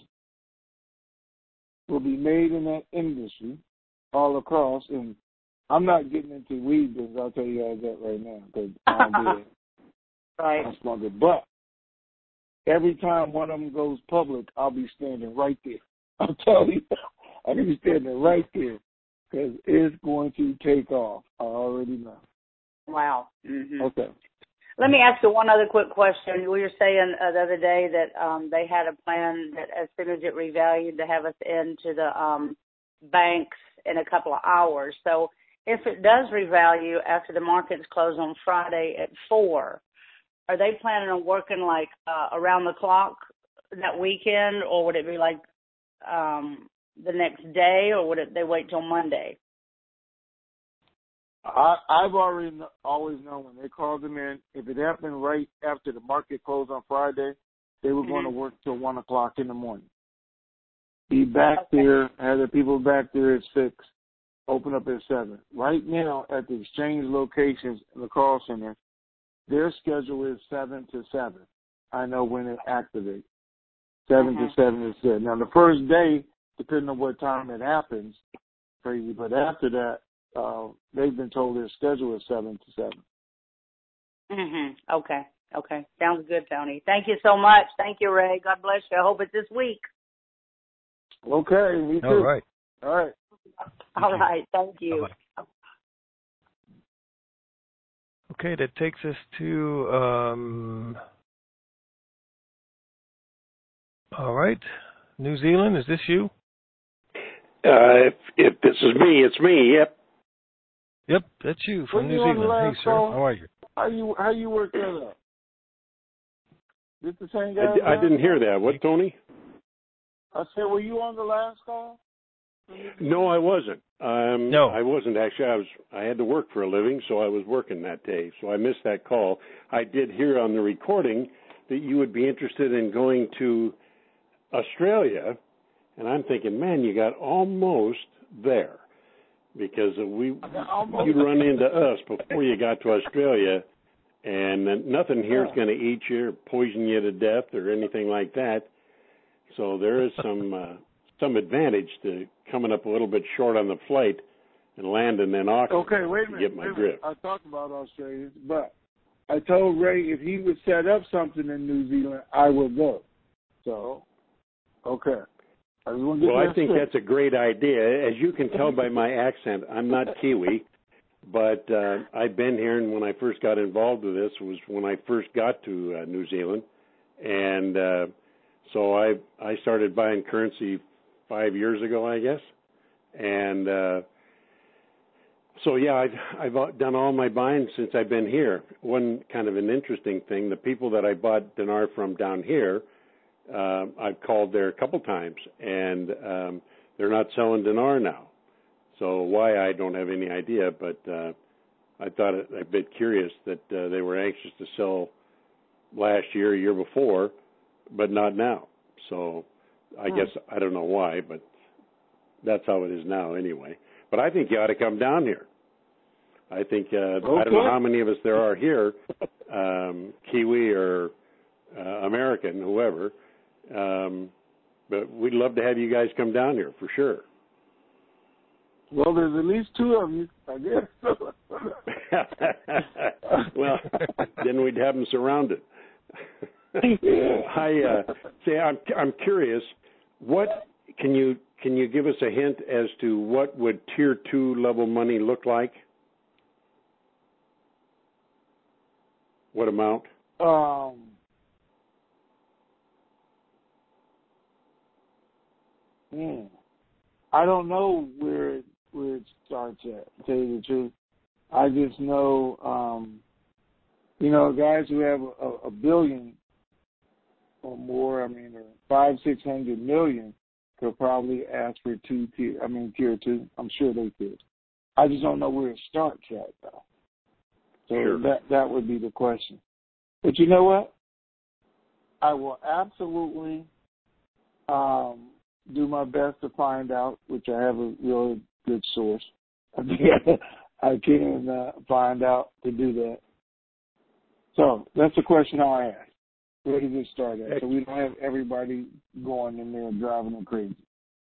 will be made in that industry all across. And I'm not getting into weed business, I'll tell you guys that right now, because I don't do it. I smoke it. But every time one of them goes public, I'll be standing right there. I'm telling you, I'm going to be standing right there because it's going to take off. I already know. Wow. Okay. Let me ask you one other quick question. We were saying the other day that they had a plan that as soon as it revalued to have us into the banks in a couple of hours. So if it does revalue after the markets close on Friday at 4, are they planning on working like around the clock that weekend, or would it be like the next day, or would they wait till Monday? I've always known when they called them in, if it happened right after the market closed on Friday, they were going to work till 1 o'clock in the morning. Be back there, have the people back there at 6, open up at 7. Right now at the exchange locations in the call center, their schedule is 7 to 7. I know when it activates. 7 to 7 is good. Now, the first day, depending on what time it happens, crazy. But after that, they've been told their schedule is 7 to 7. Okay. Sounds good, Tony. Thank you so much. Thank you, Ray. God bless you. I hope it's this week. Okay, me too. All right. All right. All right. Thank you. Bye-bye. Okay, that takes us to, all right, New Zealand, is this you? If this is me, it's me. Yep. Yep, that's you from New Wasn't you on the Zealand. last Hey, sir, call? how are you? How you work that out? This the same guy? I didn't hear that. What, Tony? I said, were you on the last call? No, I wasn't. No. I wasn't actually. I had to work for a living, so I was working that day. So I missed that call. I did hear on the recording that you would be interested in going to Australia, and I'm thinking, man, you got almost there, because you'd run into us before you got to Australia, and nothing here is going to eat you or poison you to death or anything like that. So there is some advantage to coming up a little bit short on the flight and landing in Auckland. Okay, wait a minute. Get my drift. I talked about Australia, but I told Ray if he would set up something in New Zealand, I would go. So, okay. I think that's a great idea. As you can tell by my accent, I'm not Kiwi, but I've been here, and when I first got involved with this was when I first got to New Zealand, and so I started buying currency 5 years ago, I guess, and so yeah, I've done all my buying since I've been here. One kind of an interesting thing: the people that I bought dinar from down here, I've called there a couple times, and they're not selling dinar now. So why, I don't have any idea, but I thought it a bit curious that they were anxious to sell last year, year before, but not now. So I guess I don't know why, but that's how it is now anyway. But I think you ought to come down here. I think I don't know how many of us there are here, Kiwi or American, whoever, but we'd love to have you guys come down here for sure. Well, there's at least two of you, I guess. Well, then we'd have them surrounded. I'm curious. What can you give us a hint as to what would Tier 2 level money look like? What amount? I don't know where it starts at, to tell you the truth. I just know, guys who have a billion or more, or 500-600 million, could probably ask for tier 2. I'm sure they could. I just don't know where it starts at, though. So sure. that would be the question. But you know what? I will absolutely do my best to find out, which I have a really good source. I can find out to do that. So that's the question I'll ask. Where does it start at? So we don't have everybody going in there and driving them crazy.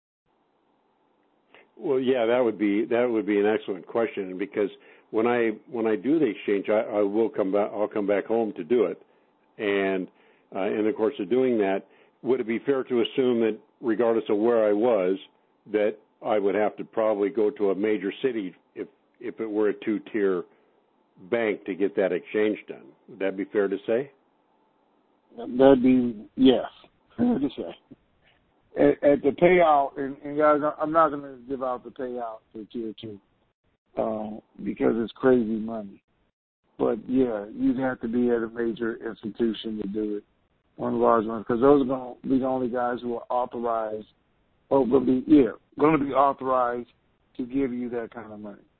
Well, yeah, that would be an excellent question, because when I do the exchange, I will come back. I'll come back home to do it, and in the course of doing that, would it be fair to assume that regardless of where I was, that I would have to probably go to a major city if it were a 2-tier bank to get that exchange done? Would that be fair to say? That'd be, yes, fair to say. At the payout, and guys, I'm not going to give out the payout for Tier 2 because it's crazy money. But, yeah, you'd have to be at a major institution to do it, one of the large ones, because those are going to be the only guys who are authorized, or going to be authorized to give you that kind of money.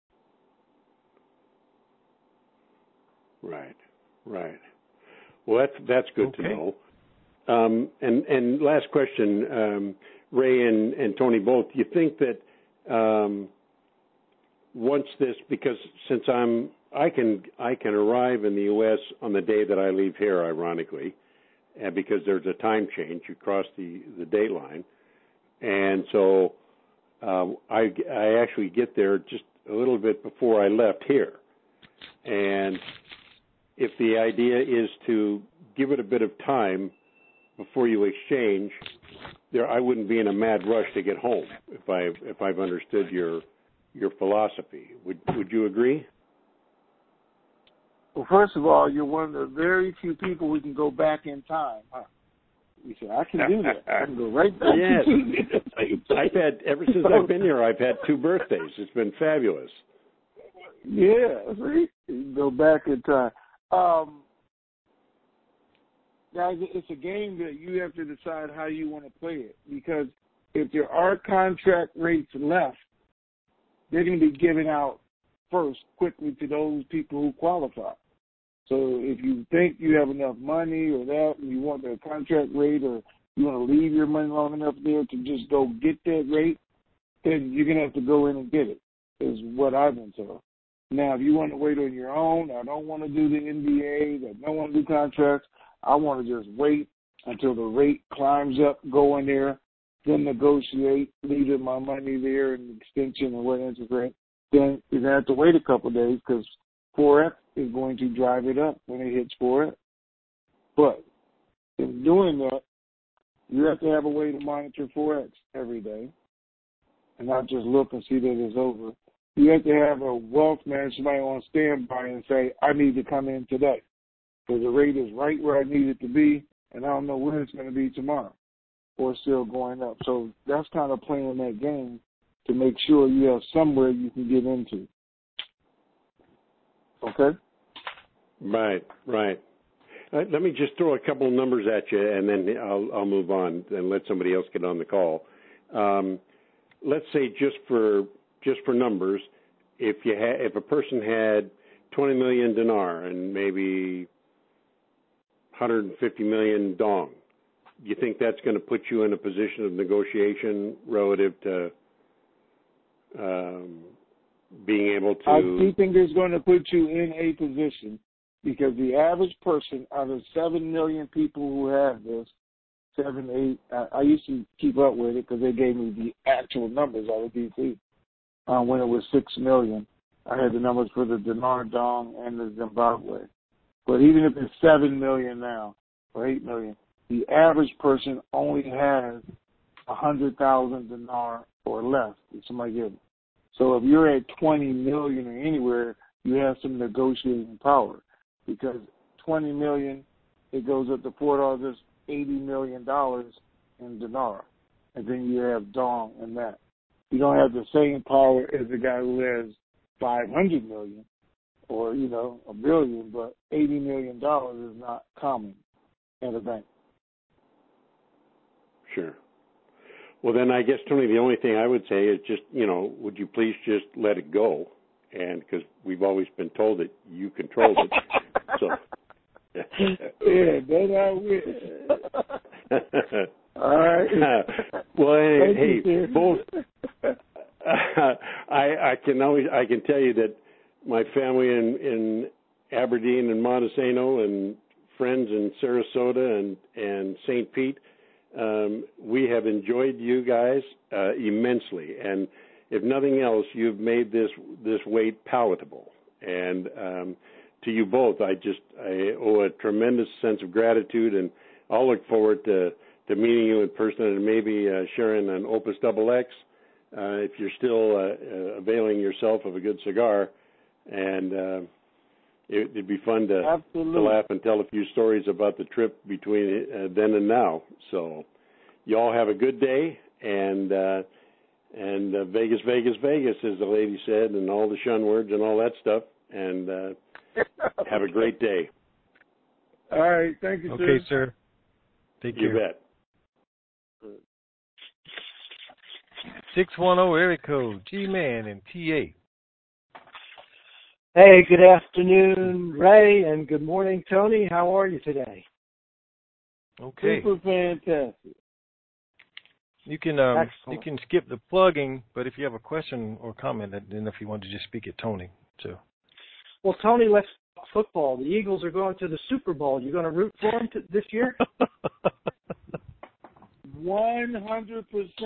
Right. Well, that's good to know. And last question, Ray and Tony both. You think that once this, because since I can arrive in the U.S. on the day that I leave here, ironically, and because there's a time change, you cross the date line, and so I actually get there just a little bit before I left here, and if the idea is to give it a bit of time before you exchange, I wouldn't be in a mad rush to get home if I've understood your philosophy. Would you agree? Well, first of all, you're one of the very few people who can go back in time, huh? You say, I can do that. I can go right back Yes. to I've had, ever since I've been here, I've had 2 birthdays. It's been fabulous. Yeah, see? You can go back in time. Guys, it's a game that you have to decide how you want to play it. Because if there are contract rates left, they're going to be given out first quickly to those people who qualify. So if you think you have enough money or that, and you want the contract rate, or you want to leave your money long enough there to just go get that rate, then you're going to have to go in and get it, is what I've been told. Now, if you want to wait on your own, I don't want to do the NBA, I don't want to do contracts, I want to just wait until the rate climbs up, go in there, then negotiate, leaving my money there and extension and what interest rate, then you're going to have to wait a couple of days because Forex is going to drive it up when it hits Forex. But in doing that, you have to have a way to monitor Forex every day and not just look and see that it's over. You have to have a wealth manager, somebody on standby, and say, I need to come in today because the rate is right where I need it to be, and I don't know where it's going to be tomorrow or still going up. So that's kind of playing that game to make sure you have somewhere you can get into. Okay? Right. Let me just throw a couple of numbers at you, and then I'll move on and let somebody else get on the call. Let's say just for numbers, if a person had 20 million dinar and maybe 150 million dong, do you think that's going to put you in a position of negotiation relative to being able to? I do think it's going to put you in a position because the average person out of 7 million people who have this, 7, 8, I used to keep up with it because they gave me the actual numbers out of DC. When it was 6 million, I had the numbers for the dinar, dong, and the Zimbabwe. But even if it's 7 million now or 8 million, the average person only has 100,000 dinar or less. If somebody gives it. So if you're at 20 million or anywhere, you have some negotiating power because 20 million, it goes up to $4, $80 million in dinar, and then you have dong and that. You don't have the same power as the guy who has 500 million or, a billion, but $80 million is not common at a bank. Sure. Well, then I guess, Tony, the only thing I would say is just, would you please just let it go? And because we've always been told that you controlled it. So. Yeah, that I wish. All right. Well, hey, both. I can tell you that my family in Aberdeen and Montesano and friends in Sarasota and St. Pete, we have enjoyed you guys immensely, and if nothing else, you've made this wait palatable. And to you both, I owe a tremendous sense of gratitude, and I'll look forward to meeting you in person and maybe sharing an Opus XX if you're still availing yourself of a good cigar. And it'd be fun to laugh and tell a few stories about the trip between then and now. So you all have a good day, and Vegas, Vegas, Vegas, as the lady said, and all the shun words and all that stuff. And have a great day. All right. Thank you, sir. Okay, sir. Take care. You bet. 610 area code, G-Man and TA. Hey, good afternoon, Ray, and good morning, Tony. How are you today? Okay. Super fantastic. You can skip the plugging, but if you have a question or comment, then if you want to just speak at Tony, too. Well, Tony, let's talk football. The Eagles are going to the Super Bowl. You going to root for them this year? 100%.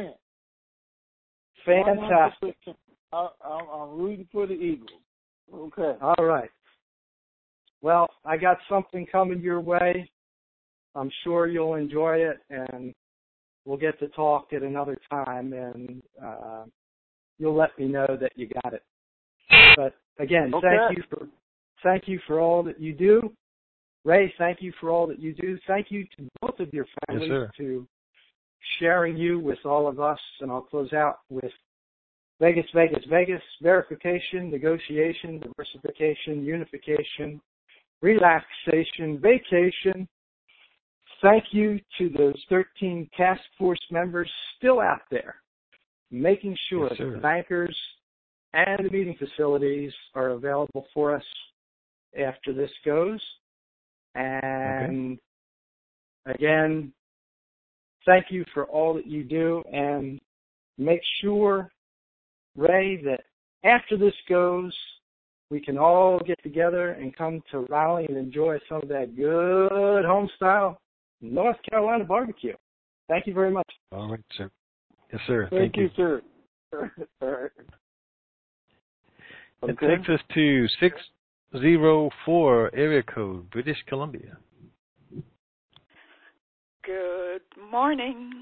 Fantastic. 100%. I'm rooting for the Eagles. Okay. All right. Well, I got something coming your way. I'm sure you'll enjoy it, and we'll get to talk at another time, and you'll let me know that you got it. But again, okay. thank you for all that you do. Ray, thank you for all that you do. Thank you to both of your families to sharing you with all of us. And I'll close out with Vegas, Vegas, Vegas, verification, negotiation, diversification, unification, relaxation, vacation. Thank you to those 13 task force members still out there, making sure that the bankers and the meeting facilities are available for us after this goes. And again, thank you for all that you do, and make sure, Ray, that after this goes, we can all get together and come to Raleigh and enjoy some of that good home-style North Carolina barbecue. Thank you very much. All right, sir. Yes, sir. Thank you, sir. All right. It takes us to 604 area code, British Columbia. Good morning.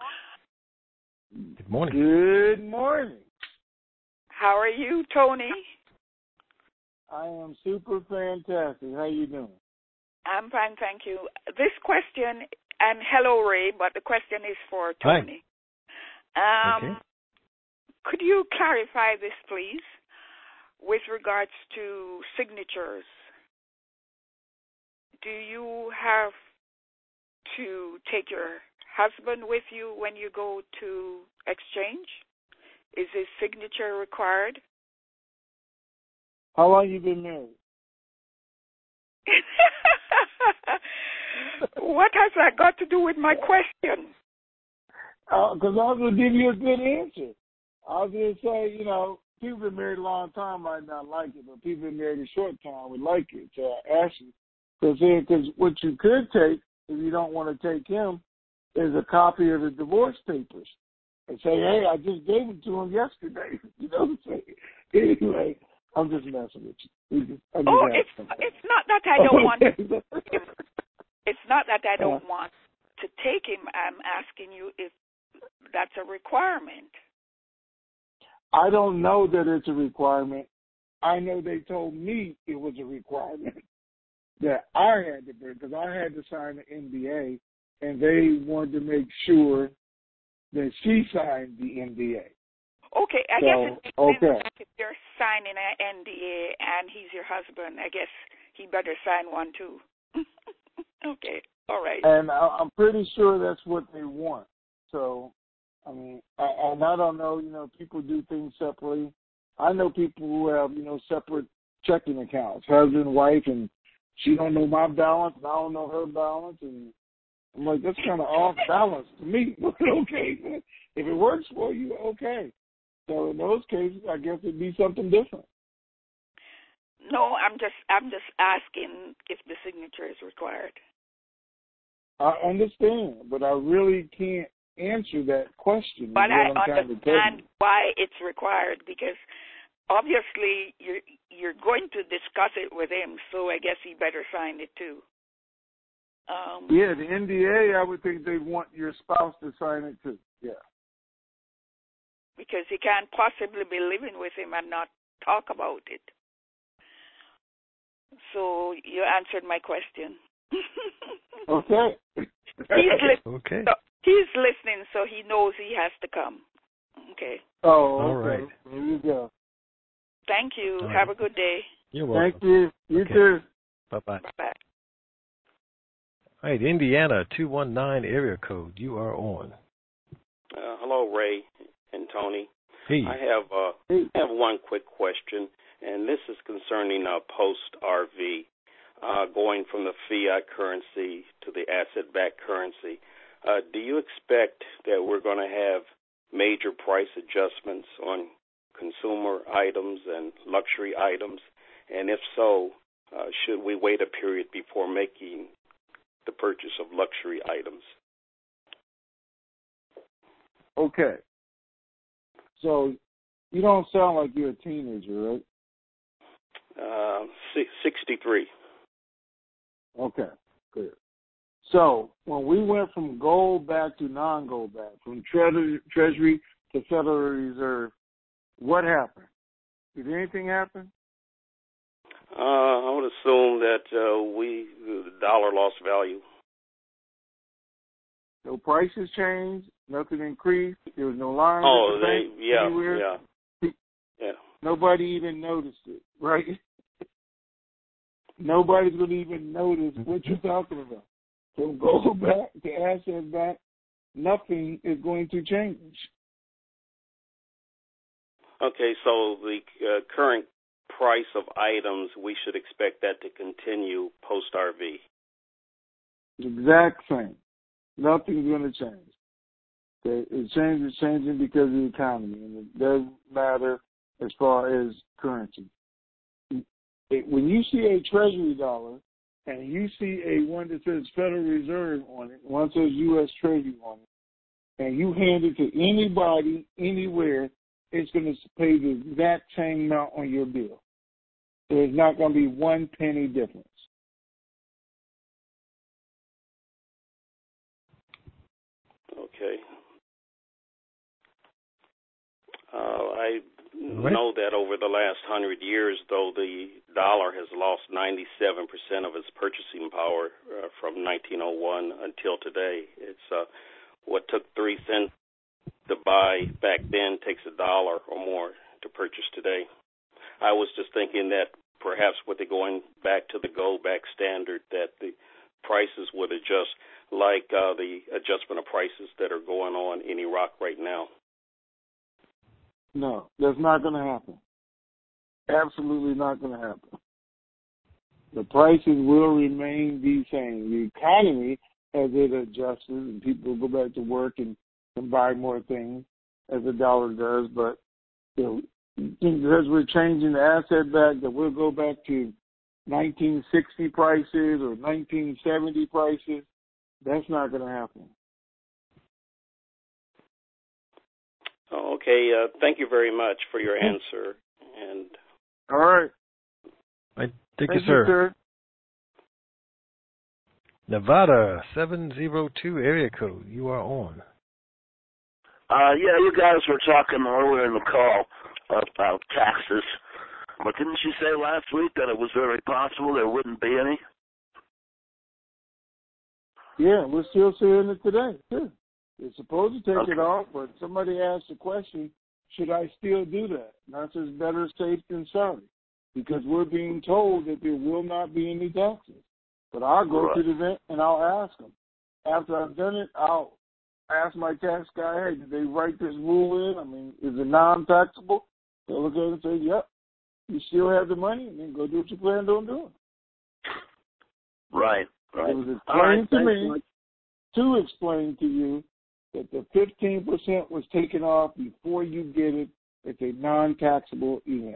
Good morning. Good morning. How are you, Tony? I am super fantastic. How you doing? I'm fine, thank you. This question, and hello, Ray, but the question is for Tony. Hi. Could you clarify this, please, with regards to signatures? Do you have to take your husband with you when you go to exchange? Is his signature required? How long you been married? What has that got to do with my question? Because I was going to give you a good answer. I was going to say, people been married a long time might not like it, but people been married a short time would like it. So I asked you. Because what you could take, if you don't want to take him, is a copy of the divorce papers. And say, hey, I just gave it to him yesterday. You know what I'm saying? Anyway, I'm just messing with you. It's not that I don't want it's not that I don't want to take him. I'm asking you if that's a requirement. I don't know that it's a requirement. I know they told me it was a requirement that I had to bring, because I had to sign the NDA, and they wanted to make sure that she signed the NDA. Okay, I guess it makes sense if you're signing an NDA and he's your husband, I guess he better sign one too. Okay, all right. And I'm pretty sure that's what they want. So, I mean, and I don't know, people do things separately. I know people who have, separate checking accounts, husband, wife, and she don't know my balance, and I don't know her balance, and I'm like, that's kind of off balance to me. But okay, if it works for you, okay. So in those cases, I guess it'd be something different. No, I'm just asking if the signature is required. I understand, but I really can't answer that question. But I understand why it's required, because obviously you're going to discuss it with him, so I guess he better sign it too. Yeah, the NDA, I would think they want your spouse to sign it too. Yeah. Because he can't possibly be living with him and not talk about it. So you answered my question. Okay. Okay. So he's listening, so he knows he has to come. Okay. Oh, all okay. right. There you go. Thank you. All Have right. a good day. You're welcome. Thank you. You too. Bye-bye. Bye-bye. All right, Indiana, 219 area code. You are on. Hello, Ray and Tony. Hey. I have one quick question, and this is concerning post-RV, going from the fiat currency to the asset-backed currency. Do you expect that we're going to have major price adjustments on consumer items and luxury items? And if so, should we wait a period before making the purchase of luxury items? Okay. So you don't sound like you're a teenager, right? 63. Okay, good. So when we went from gold back to non-gold back, from Treasury to Federal Reserve, what happened? Did anything happen? I would assume that the dollar lost value. No prices changed, nothing increased. There was no line. Yeah. Nobody even noticed it, right? Nobody's going to even notice what you're talking about. From gold back to asset back, nothing is going to change. Okay, so the current price of items, we should expect that to continue post-RV. Exact same. Nothing's going to change. Okay? It's changing because of the economy, and it doesn't matter as far as currency. When you see a treasury dollar and you see a one that says Federal Reserve on it, one says U.S. Treasury on it, and you hand it to anybody, anywhere, it's going to pay the exact same amount on your bill. There's not going to be 1 penny difference. Okay. I know that over the last 100 years, though, the dollar has lost 97% of its purchasing power from 1901 until today. It's what took 3 cents to buy back then takes $1 or more to purchase today. I was just thinking that perhaps with the going back to the gold-back standard, that the prices would adjust like the adjustment of prices that are going on in Iraq right now. No, that's not going to happen. Absolutely not going to happen. The prices will remain the same. The economy, as it adjusts and people go back to work and buy more things, as the dollar does, but because we're changing the asset back, that we'll go back to 1960 prices or 1970 prices. That's not going to happen. Okay. Thank you very much for your answer. And all right. Thank you, sir. Nevada 702 area code. You are on. Yeah, you guys were talking earlier in the call about taxes, but didn't you say last week that it was very possible there wouldn't be any? Yeah, we're still seeing it today, too. You're supposed to take it off, but somebody asked the question, should I still do that? And I said, better safe than sorry, because we're being told that there will not be any taxes. But I'll go to the event and I'll ask them. After I've done it, I'll ask my tax guy, hey, did they write this rule in? I mean, is it non-taxable? They'll look at it and say, yep, you still have the money, and then go do what you plan on doing. Right. It was explained to me to explain to you that the 15% was taken off before you get it. It's a non-taxable event.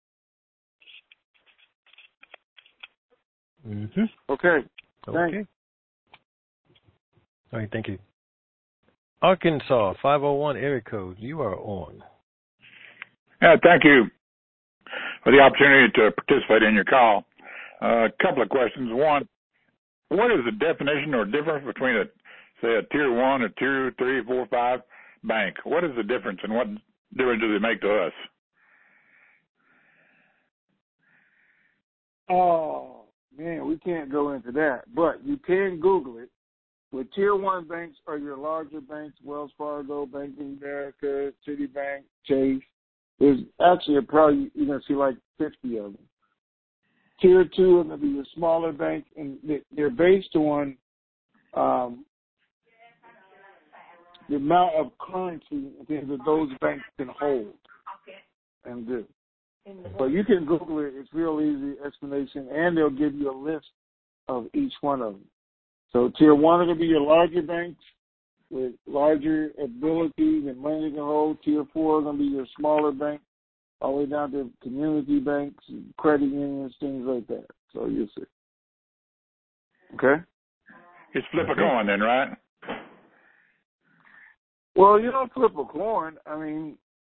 Mm-hmm. Okay. All right, thank you. Arkansas 501 area code. You are on. Yeah, thank you for the opportunity to participate in your call. A couple of questions. One, what is the definition or difference between a tier 1, a tier 3, 4, 5 bank? What is the difference, and what difference do they make to us? Oh, man, we can't go into that, but you can Google it. With tier 1 banks are your larger banks, Wells Fargo, Bank of America, Citibank, Chase. There's actually probably you're going to see like 50 of them. Tier 2 are going to be your smaller banks, and they're based on the amount of currency that those banks can hold and do. But you can Google it. It's real easy explanation, and they'll give you a list of each one of them. So tier 1 are going to be your larger banks with larger abilities and money to hold. Tier 4 are going to be your smaller banks, all the way down to community banks, credit unions, things like that. So you'll see. Okay? It's flip a coin then, right? Well, you don't flip a coin. I mean,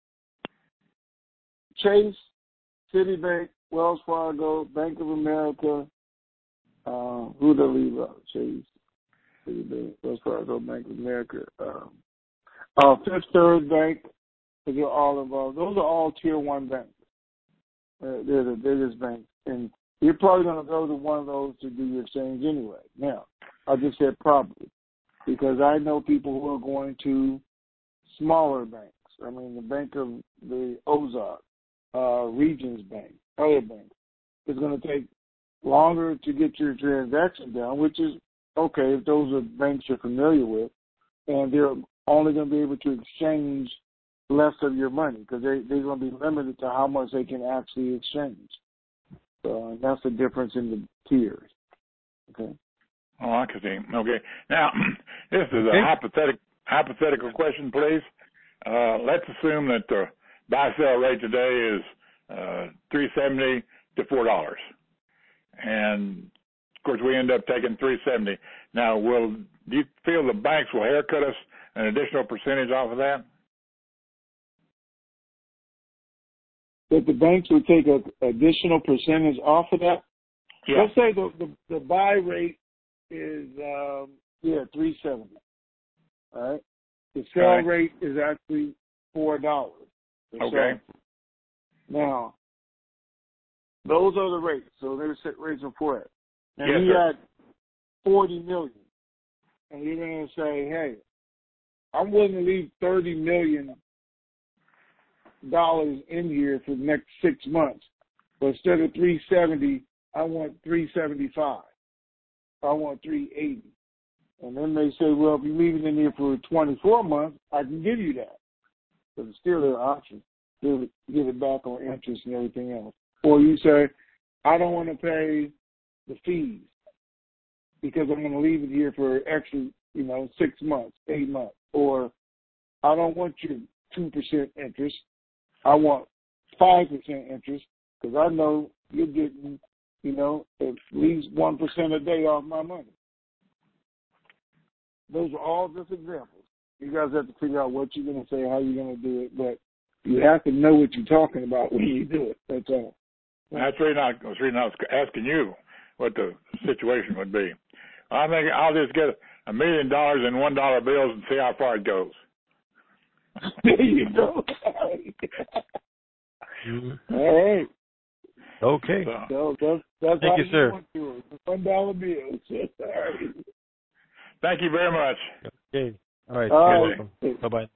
Chase, Citibank, Wells Fargo, Bank of America, who did I leave out? Chase, Citibank, Wells Fargo, Bank of America, Fifth Third Bank, they're all involved. Those are all tier 1 banks. They're the biggest banks. And you're probably going to go to one of those to do your exchange anyway. Now, I just said probably, because I know people who are going to smaller banks. I mean, the Bank of the Ozark, Regions Bank, other banks. It's going to take longer to get your transaction down, which is okay if those are banks you're familiar with, and they're only going to be able to exchange less of your money because they're going to be limited to how much they can actually exchange. So that's the difference in the tiers. Okay. Oh, I can see. Okay. Now, this is a hypothetical question, please. Let's assume that the buy-sell rate today is $3.70 to $4, and of course we end up taking $3.70. Now, do you feel the banks will haircut us an additional percentage off of that? That the banks would take an additional percentage off of that? Yeah. Let's say the buy rate is $3.70. All right. The sell rate is actually $4. Okay. Now, those are the rates. So they're set rates are for it. And yes, you had $40 million, and you're going to say, "Hey, I'm willing to leave $30 million in here for the next 6 months, but instead of $3.70, I want $3.75. I want $3.80." And then they say, "Well, if you leave it in here for 24 months, I can give you that." But it's still an option. Give it back on interest and everything else. Or you say, "I don't want to pay the fees because I'm going to leave it here for extra, 6 months, 8 months." Or, "I don't want your 2% interest. I want 5% interest because I know you're getting, at least 1% a day off my money." Those are all just examples. You guys have to figure out what you're going to say, how you're going to do it, but you have to know what you're talking about when you do it. That's all. That's really not. I was asking you what the situation would be. I think I'll just get $1 million in $1 bills and see how far it goes. There you go. All right. Okay. So that's Thank you, sir. $1 bills. All right. Thank you very much. Okay. All right. You're welcome. Bye-bye.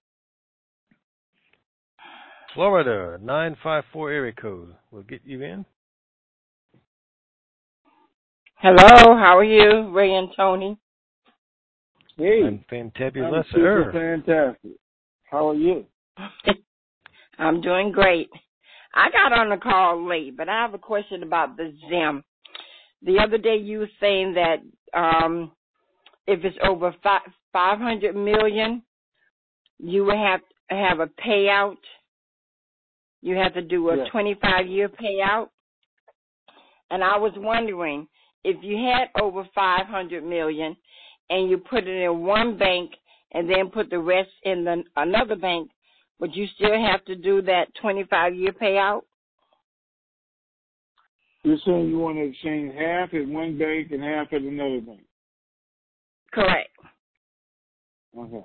Florida, 954 area code. We'll get you in. Hello, how are you, Ray and Tony? Hey. I'm fantabulous, sir. Fantastic. How are you? I'm doing great. I got on the call late, but I have a question about the Zim. The other day you were saying that if it's over $500 million, you would have a payout. You have to do a 25-year payout. And I was wondering, if you had over $500 million and you put it in one bank and then put the rest in another bank, would you still have to do that 25-year payout? You're saying you want to exchange half at one bank and half at another bank? Correct. Okay.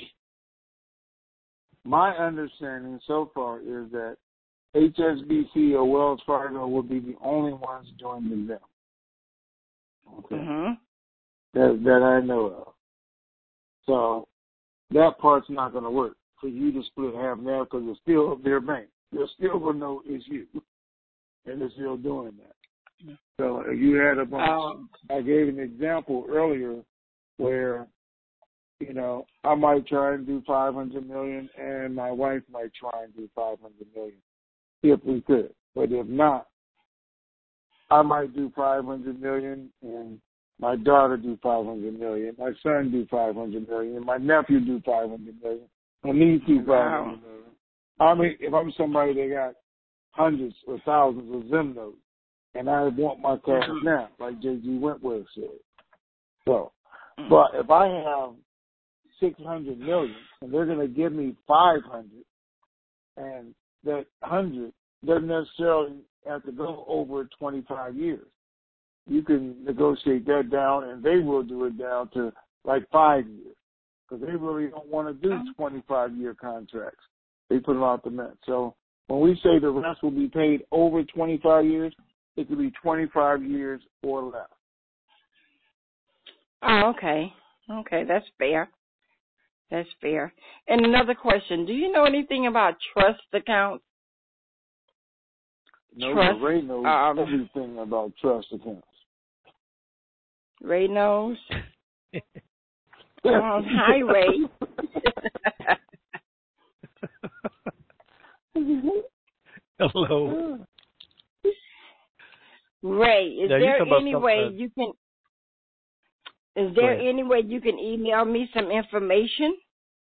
My understanding so far is that HSBC or Wells Fargo will be the only ones doing the Zim. Okay. Mm-hmm. That I know of. So that part's not going to work for you to split half now because it's still their bank. They're still going to know it's you, and they're still doing that. So you had a bunch. I gave an example earlier where, I might try and do $500 million, and my wife might try and do $500 million if we could. But if not, I might do $500 million, and my daughter do $500 million, my son do $500 million, my nephew do $500 million, my niece do $500 million. I mean, if I'm somebody that got hundreds or thousands of Zim notes, and I want my cash now, like J.G. Wentworth said. So, but if I have $600 million, and they're going to give me $500, and that 100 doesn't necessarily have to go over 25 years. You can negotiate that down, and they will do it down to like 5 years, because they really don't want to do 25-year contracts. They put them out the net. So when we say the rest will be paid over 25 years, it could be 25 years or less. Oh, okay. Okay, that's fair. That's fair. And another question, do you know anything about trust accounts? No, trust, Ray knows everything about trust accounts. Ray knows? Hi, Ray. Hello. Ray, is now, there any way you can... Is there any way you can email me some information?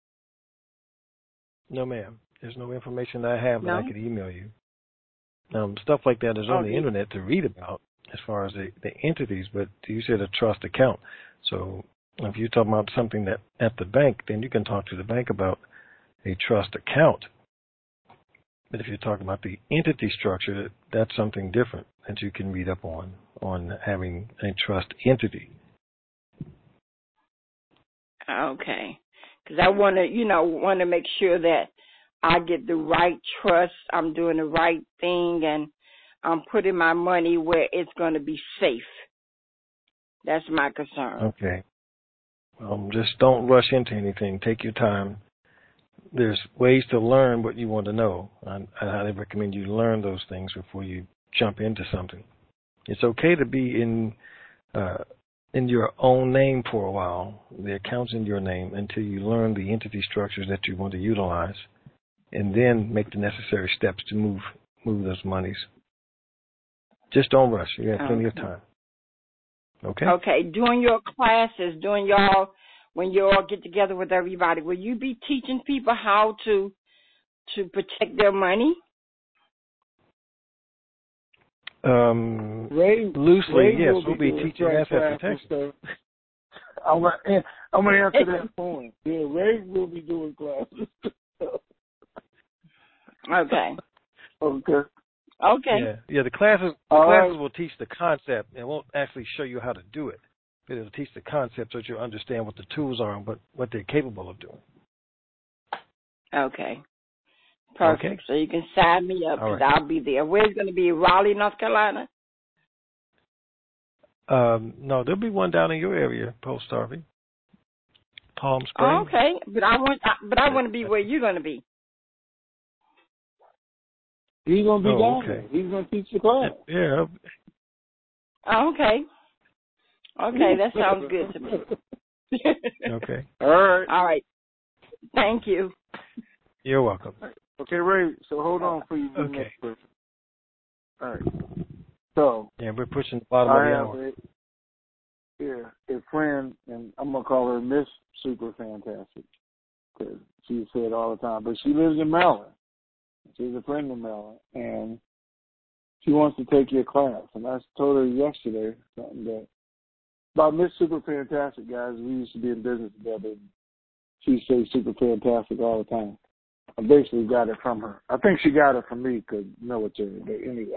No, ma'am. There's no information I have that I could email you. Stuff like that is on the internet to read about as far as the entities, but you said a trust account. So if you're talking about something that at the bank, then you can talk to the bank about a trust account. But if you're talking about the entity structure, that's something different that you can read up on having a trust entity. Okay, because I want to make sure that I get the right trust, I'm doing the right thing, and I'm putting my money where it's going to be safe. That's my concern. Okay. Just don't rush into anything. Take your time. There's ways to learn what you want to know. I highly recommend you learn those things before you jump into something. It's okay to be in your own name for a while, the account's in your name, until you learn the entity structures that you want to utilize, and then make the necessary steps to move those monies. Just don't rush. You have plenty of time. Okay? Okay. During your classes, when you all get together with everybody, will you be teaching people how to protect their money? Loosely, yes. We'll be teaching asset protection. I'm going to answer that point. Yeah, Ray will be doing classes. Okay. Yeah. The classes will teach the concept and won't actually show you how to do it. But it'll teach the concept so that you'll understand what the tools are and what they're capable of doing. Okay. Perfect. Okay. So you can sign me up because I'll be there. Where's going to be? Raleigh, North Carolina? No, there'll be one down in your area, Post Harvey. Palm Springs. Oh, okay. But I want to be where you're going to be. He's going to be down there. He's going to teach the class. Yeah. Oh, okay. Okay, that sounds good to me. Okay. All right. Thank you. You're welcome. Okay, Ray, so hold on for you. Okay. Next person. All right. So. Yeah, we're pushing the bottom of the hour. A friend, and I'm going to call her Miss Super Fantastic, because she said all the time, but she lives in Maryland. She's a friend of Maryland, and she wants to take your class. And I told her yesterday something that about Miss Super Fantastic, guys. We used to be in business together. She says Super Fantastic all the time. I basically got it from her. I think she got it from me because military, but anyway.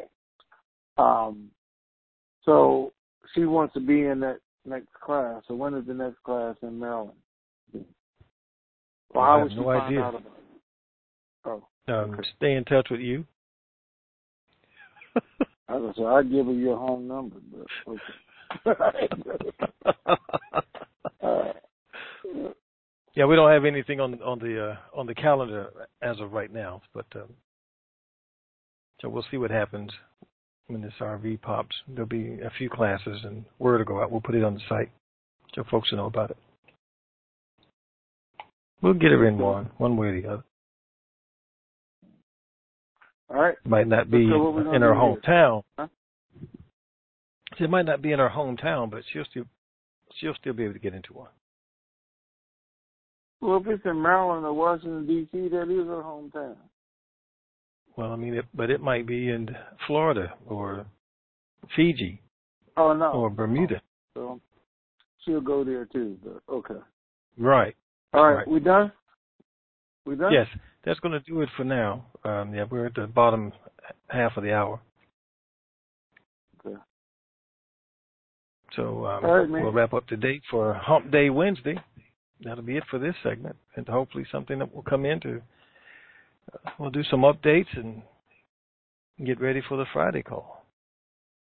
So she wants to be in that next class. So when is the next class in Maryland? Well, I how have would she no find idea. out about it? Stay in touch with you. I'd give her your home number, but okay. Yeah, we don't have anything on the calendar as of right now, but so we'll see what happens when this RV pops. There'll be a few classes, and word will go out. We'll put it on the site so folks will know about it. We'll get her in one way or the other. All right. Might not be in her hometown. Huh? It might not be in her hometown, but she'll still be able to get into one. Well, if it's in Maryland or Washington, D.C., that is her hometown. Well, I mean, it might be in Florida or Fiji. Oh, no. Or Bermuda. So she'll go there, too. But okay. Right. All right. We done? Yes. That's going to do it for now. We're at the bottom half of the hour. Okay. So all right, we'll wrap up today for Hump Day Wednesday. That'll be it for this segment, and hopefully something that will come in we'll do some updates and get ready for the Friday call.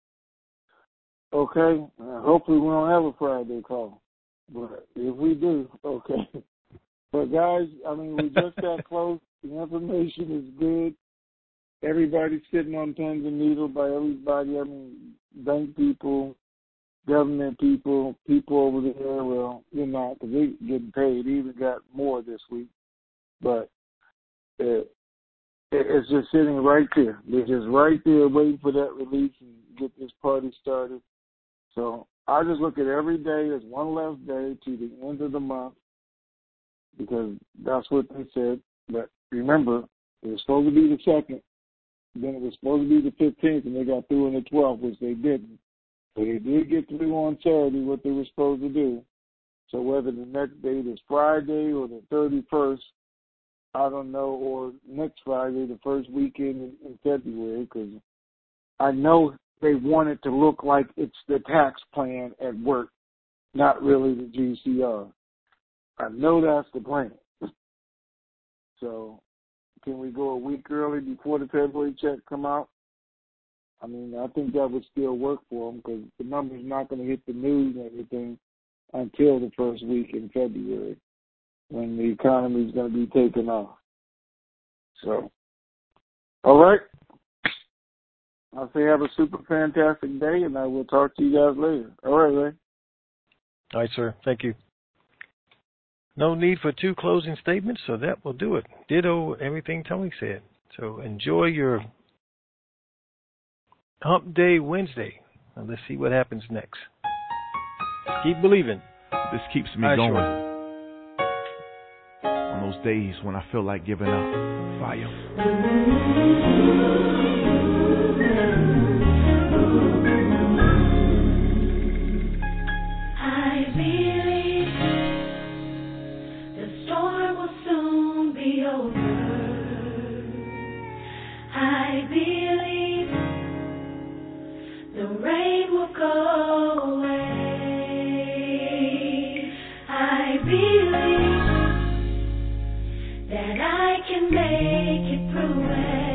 Okay? Hopefully we don't have a Friday call. But if we do, okay. But guys, I mean, we just got close. The information is good. Everybody's sitting on pins and needles by everybody. I mean, bank people, government people, people over there. Well, you're not, because they're getting paid. Even got more this week. But it's just sitting right there. They're just right there waiting for that release and get this party started. So I just look at every day as one less day to the end of the month, because that's what they said. But remember, it was supposed to be the 2nd. Then it was supposed to be the 15th, and they got through on the 12th, which they didn't. But they did get through on Saturday what they were supposed to do. So whether the next date is Friday or the 31st, I don't know, or next Friday, the first weekend in February, because I know they want it to look like it's the tax plan at work, not really the GCR. I know that's the plan. So can we go a week early before the February check come out? I mean, I think that would still work for them, because the number's not going to hit the news and everything until the first week in February, when the economy is going to be taken off. So, all right. I'll say have a super fantastic day, and I will talk to you guys later. All right, Ray. All right, sir. Thank you. No need for 2 closing statements, so that will do it. Ditto everything Tony said. So enjoy your Hump Day Wednesday. Now let's see what happens next. Keep believing. This keeps me going. Sure. On those days when I feel like giving up. Fire. I believe the storm will soon be over. I believe the rain will go away. I believe that I can make it through it.